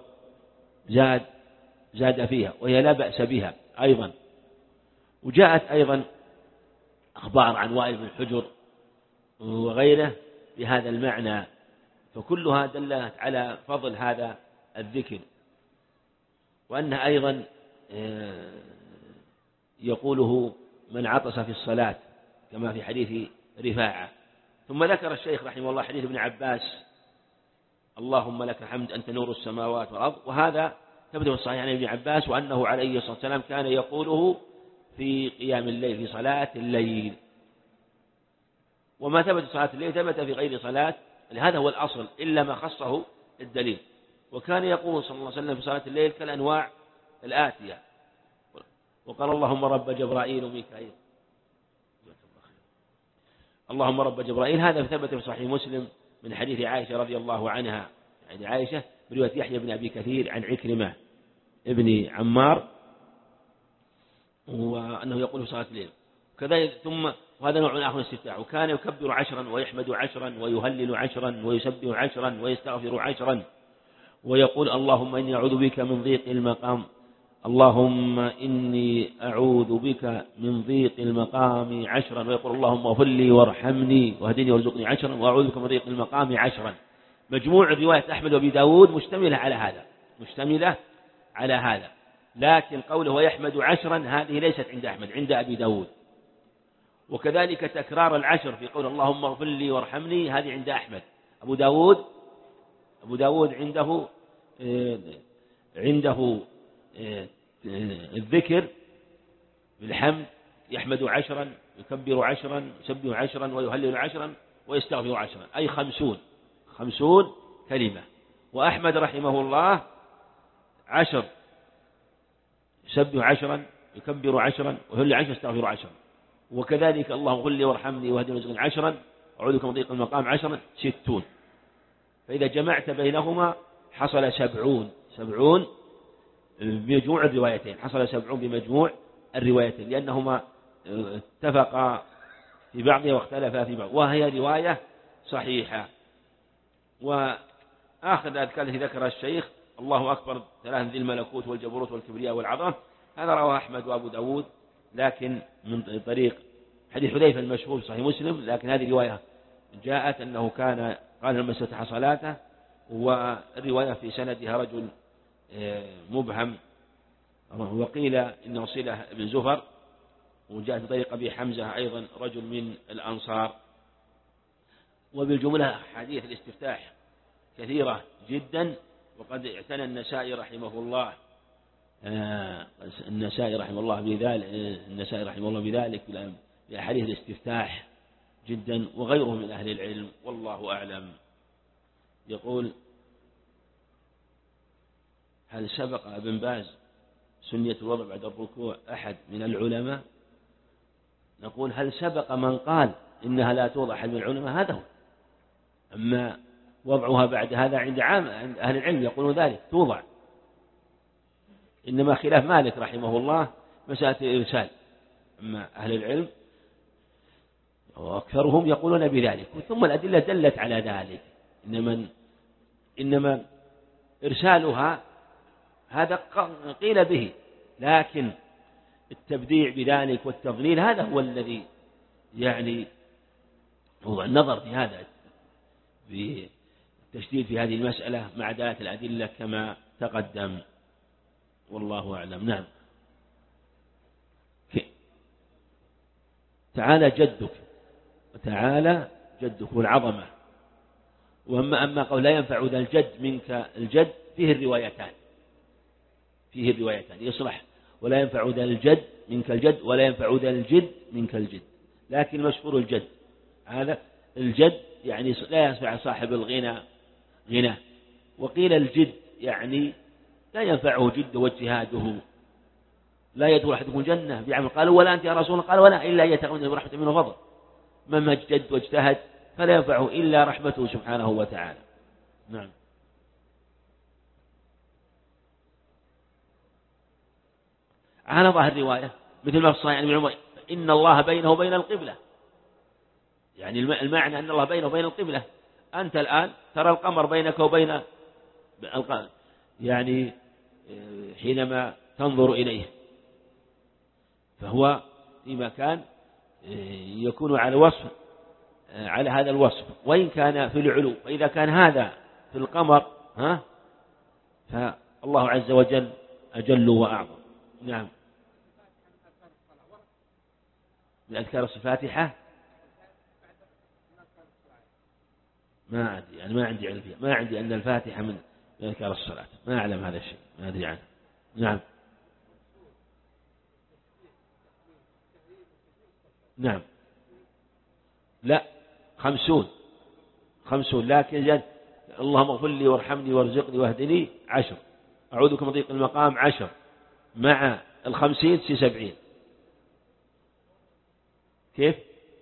زاد فيها، وهي لا بأس بها أيضا. وجاءت أيضا أخبار عن وائل بن حجر وغيره بهذا المعنى، فكلها دلت على فضل هذا الذكر، وأنها أيضا يقوله من عطس في الصلاة كما في حديث رفاعة. ثم ذكر الشيخ رحمه الله حديث ابن عباس اللهم لك الحمد أنت نور السماوات والأرض، وهذا ثبت في الصحيح عن ابن عباس وأنه عليه الصلاة والسلام كان يقوله في قيام الليل في صلاة الليل. وما ثبت في صلاة الليل ثبت في غير صلاة، هذا هو الأصل إلا ما خصه الدليل. وكان يقول صلى الله عليه وسلم في صلاة الليل كالأنواع الآتية، وقال اللهم رب جبرائيل وميكائيل، اللهم رب جبرائيل. هذا ثبت في صحيح مسلم من حديث عائشة رضي الله عنها، يعني عائشة برواية يحيى بن أبي كثير عن عكرمة ابن عمار، وأنه يقول في صلاة الليل كذلك. ثم وهذا نوع آخر من الاستفتاح، وكان يكبر 10 ويحمد 10 ويهلل 10 ويسبح 10 ويستغفر 10 ويقول اللهم إني أعوذ بك من ضيق المقام، اللهم إني أعوذ بك من ضيق المقام 10، ويقول اللهم اغفر لي وارحمني واهدني وارزقني 10 وأعوذ بك من ضيق المقام 10. مجموع رواية أحمد وأبي داود مشتملة على هذا، لكن قوله ويحمد 10 هذه ليست عند أحمد، عند أبي داود. وكذلك تكرار 10 في قول اللهم اغفر لي وارحمني هذه عند أحمد. أبو داود عنده الذكر بالحمد يحمد 10 يكبر 10 يسبح 10 ويهلل 10 ويستغفر 10، أي 50 كلمة. وأحمد رحمه الله 10 يسبح 10 يكبر 10 ويهلل 10 يستغفر 10. وكذلك اللهم اغفر لي وارحمني واهدني وارزقني 10 أعوذ بك من ضيق المقام 10 60. فإذا جمعت بينهما حصل 70 بمجموع الروايتين، حصل 70 بمجموع الروايتين، لأنهما اتفقا في بعضها واختلفا في بعض، وهي رواية صحيحة. وآخر الأذكار التي ذكرها الشيخ الله أكبر 3 ذي الملكوت والجبروت والكبرياء والعظمة، هذا رواه أحمد وأبو داود، لكن من طريق حديث حذيفة المشهور في صحيح مسلم، لكن هذه رواية جاءت أنه كان قال لما استفتح صلاته، والرواية في سندها رجل مبهم، وقيل إنه صلة بن زفر، وجاءت بطريق أبي حمزة أيضا رجل من الأنصار. وبالجملة حديث الاستفتاح كثيرة جدا، وقد اعتنى النسائي رحمه الله بذلك بأحاديث الاستفتاح جدا، وغيره من أهل العلم، والله أعلم. يقول هل سبق ابن باز سنية الوضع بعد الركوع أحد من العلماء؟ نقول هل سبق من قال إنها لا توضع أحد من العلماء؟ هذا هو. أما وضعها بعد هذا عند أهل العلم يقولون ذلك توضع، إنما خلاف مالك رحمه الله مسألة الإرسال. أما أهل العلم وأكثرهم يقولون بذلك، ثم الأدلة دلت على ذلك. إنما إرسالها هذا قيل به، لكن التبديع بذلك والتضليل هذا هو الذي يعني هو النظر في هذا، في التشديد في هذه المسألة مع دلالة الأدلة كما تقدم، والله أعلم. نعم. تعالى جدك والعظمة. أما قول لا ينفع ذا الجد منك الجد فيه الروايتان يصلح ولا ينفع ذا الجد منك الجد ولا ينفع ذا الجد منك الجد، لكن مشهور الجد هذا الجد يعني لا ينفع صاحب الغنى غنى، وقيل الجد يعني لا ينفعه جد واجتهاده، لا يدخل أحدكم الجنة بعمل. قالوا ولا أنت يا رسول الله؟ قال ولا إلا أن يتغنى برحمة منه وفضل. مهما اجتهد واجتهد فلا ينفعه إلا رحمته سبحانه وتعالى. نعم. على ظاهر الرواية مثل ما في الصحيح عن ابن عمر إن الله بينه وبين القبلة، يعني المعنى أن الله بينه وبين القبلة. أنت الآن ترى القمر بينك وبين يعني حينما تنظر إليه، فهو في مكان يكون على هذا الوصف، وإن كان في العلو. فإذا كان هذا في القمر فالله عز وجل أجل وأعظم. نعم. من أذكار الفاتحة ما أدري يعني ما عندي علم فيها، ما عندي أن الفاتحة من أذكار الصلاة، ما أعلم هذا الشيء، ما أدري عنه. نعم نعم لا 50 لكن جد اللهم اغفر لي وارحمني وارزقني واهدني 10، أعوذ بك من ضيق المقام 10، مع 50 تصير 70. كيف؟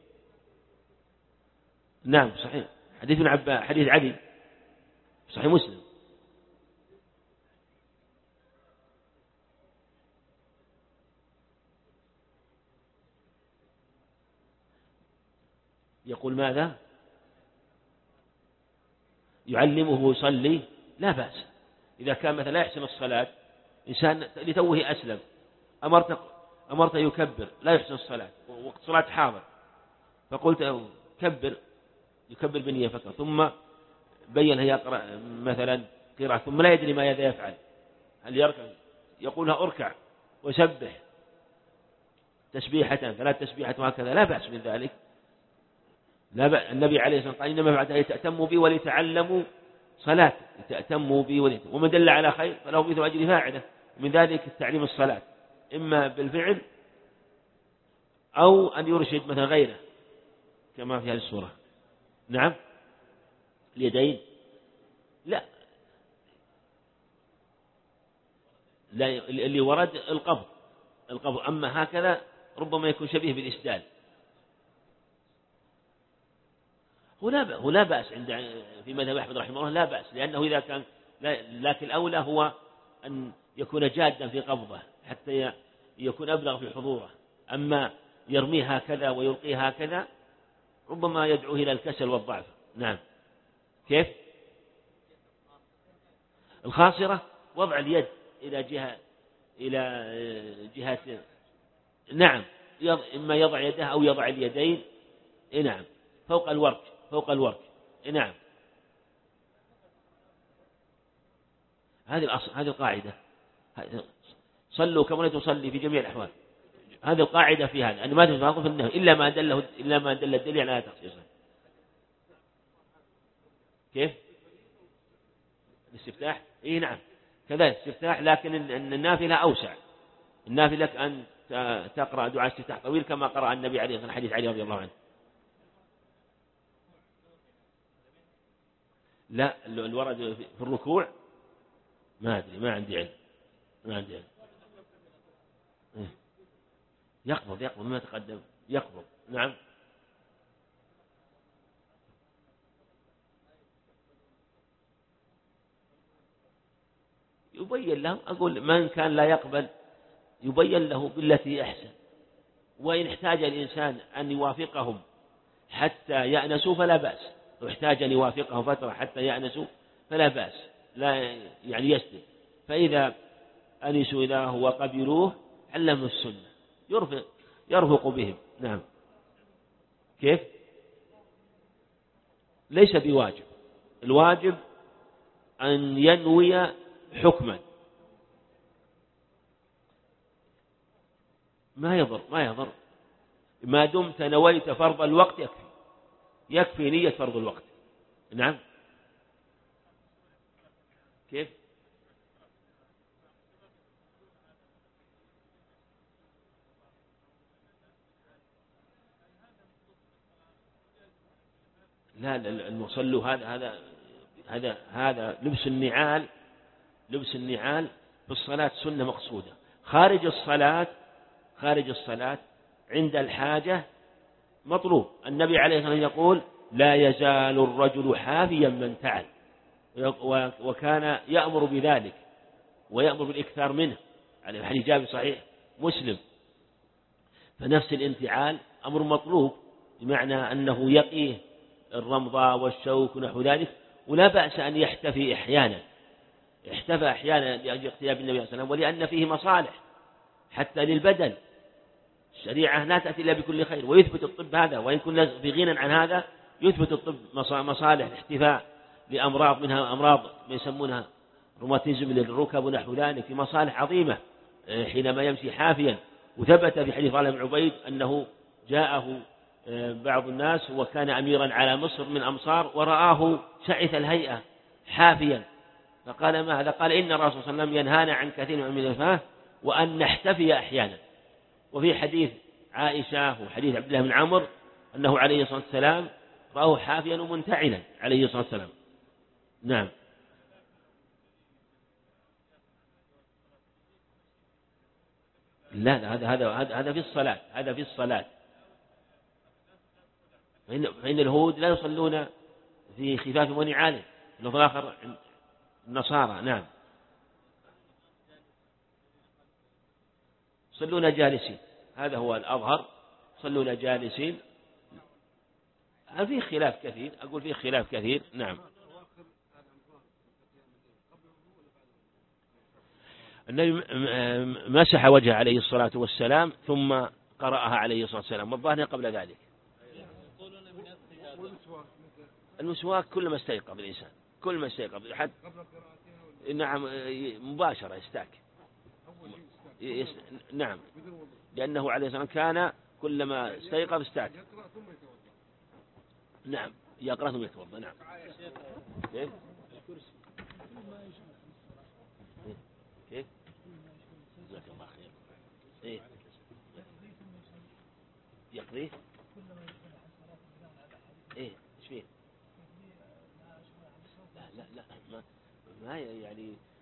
نعم صحيح، حديث ابن عباس، حديث علي صحيح مسلم. يقول ماذا؟ يعلمه يصلي، لا بأس. إذا كان مثلا لا يحسن الصلاة، إنسان لتوه أسلم، أمرت يكبر لا يحسن الصلاة وقت صلاة حاضر، فقلت كبر، يكبر بنية فقط، ثم بين يقرأ مثلا قراءة ثم لا يدري ماذا يفعل، هل يركع؟ يقول له اركع وسبح تسبيحة 3 تسبيحات وهكذا، لا بأس من ذلك. لا بأس. النبي عليه الصلاة والسلام قال إنما فعلت لتأتموا بي ولتعلموا صلاة، لتأتموا بي ومن دل على خير فله مثل أجر فاعله. من ذلك تعليم الصلاة إما بالفعل أو أن يرشد مثلا غيره كما في هذه السورة. نعم اليدين لا اللي ورد القبض، أما هكذا ربما يكون شبيه بالإسدال. هو لا بأس في مذهب أحمد رحمه الله، لا بأس، لأنه إذا كان لكن الأولى هو أن يكون جادا في قبضه حتى يكون أبلغ في حضوره. أما يرميه هكذا ويلقيه هكذا ربما يدعو إلى الكسل والضعف. نعم كيف؟ الخاصرة وضع اليد إلى جهة نعم، إما يضع يده أو يضع اليدين نعم فوق الورك نعم. هذه الأصل، هذه القاعدة، صلوا كما تصلي في جميع الأحوال، هذه القاعدة في هذا أن ما تفاضل في النهي إلا ما دل الدليل على تخصيصه. كيف؟ الاستفتاح نعم كذلك استفتاح، لكن النافلة أوسع، النافلة أن تقرأ دعاء استفتاح طويل كما قرأ النبي عليه الصلاة والسلام حديث علي رضي الله عنه. لا الورد في الركوع ما أدري، ما عندي علم. يقبض ما تقدم يقبض. نعم يبين له، أقول من كان لا يقبل يبين له بالتي أحسن، وإن احتاج الإنسان أن يوافقهم حتى يأنسوا فلا بأس، واحتاج أن يوافقهم فترة حتى يأنسوا فلا بأس، لا يعني يسلم. فإذا أنسوا إذا هو قبلوه علموا السنة يرفق بهم. نعم كيف؟ ليس بواجب، الواجب أن ينوي حكما، ما يضر ما دمت نويت فرض الوقت يكفي نية فرض الوقت. نعم كيف؟ لا المصلو هذا لبس النعال في الصلاة سنة مقصودة. خارج الصلاة عند الحاجة مطلوب. النبي عليه الصلاة والسلام يقول لا يزال الرجل حافيا من تعل، وكان يأمر بذلك ويأمر بالإكثار منه على حديث جابر صحيح مسلم. فنفس الانتعال أمر مطلوب، بمعنى أنه يقيه الرمضة والشوك ونحو ذلك، ولا بأس أن يحتفي أحيانا، احتفى أحيانا لأجل اقتداء بالنبي صلى الله عليه وسلم، ولأن فيه مصالح حتى للبدن. الشريعة لا تأتي إلا بكل خير، ويثبت الطب هذا، وإن كنا في غنى عن هذا يثبت الطب مصالح الاحتفاء لأمراض، منها أمراض يسمونها روماتيزم للركب ونحو ذلك، في مصالح عظيمة حينما يمشي حافيا. وثبت في حديث طالب بن عبيد أنه جاءه بعض الناس وكان أميرا على مصر من أمصار ورآه شعث الهيئة حافيا، فقال ما هذا؟ قال إن الرسول صلى الله عليه وسلم ينهانا عن كثير من الفاه وأن نحتفي أحيانا. وفي حديث عائشة وحديث عبد الله بن عمرو أنه عليه الصلاة والسلام رآه حافيا ومنتعلا عليه الصلاة والسلام. نعم. لا هذا في الصلاة، هذا في الصلاة. فإن اليهود لا يصلون في خفاف ونعال، اللفظ الآخر النصارى. نعم. يصلون جالسين، هذا هو الأظهر، يصلون جالسين. فيه خلاف كثير، أقول فيه خلاف كثير. نعم. النبي مسح وجهه عليه الصلاة والسلام ثم قرأها عليه الصلاة والسلام، والظاهر قبل ذلك. المسواك كل ما استيقظ الإنسان، كل ما استيقظ حتى. نعم مباشرة يستاك. نعم، لأنه عليه الصلاة والسلام كان كلما استيقظ استاك. نعم يقرأ ثم يتوضأ. نعم. كيف؟ كيف؟ جزاك الله خير. إيه يقضيه؟ إيه إيش فيه؟ لا ما يعني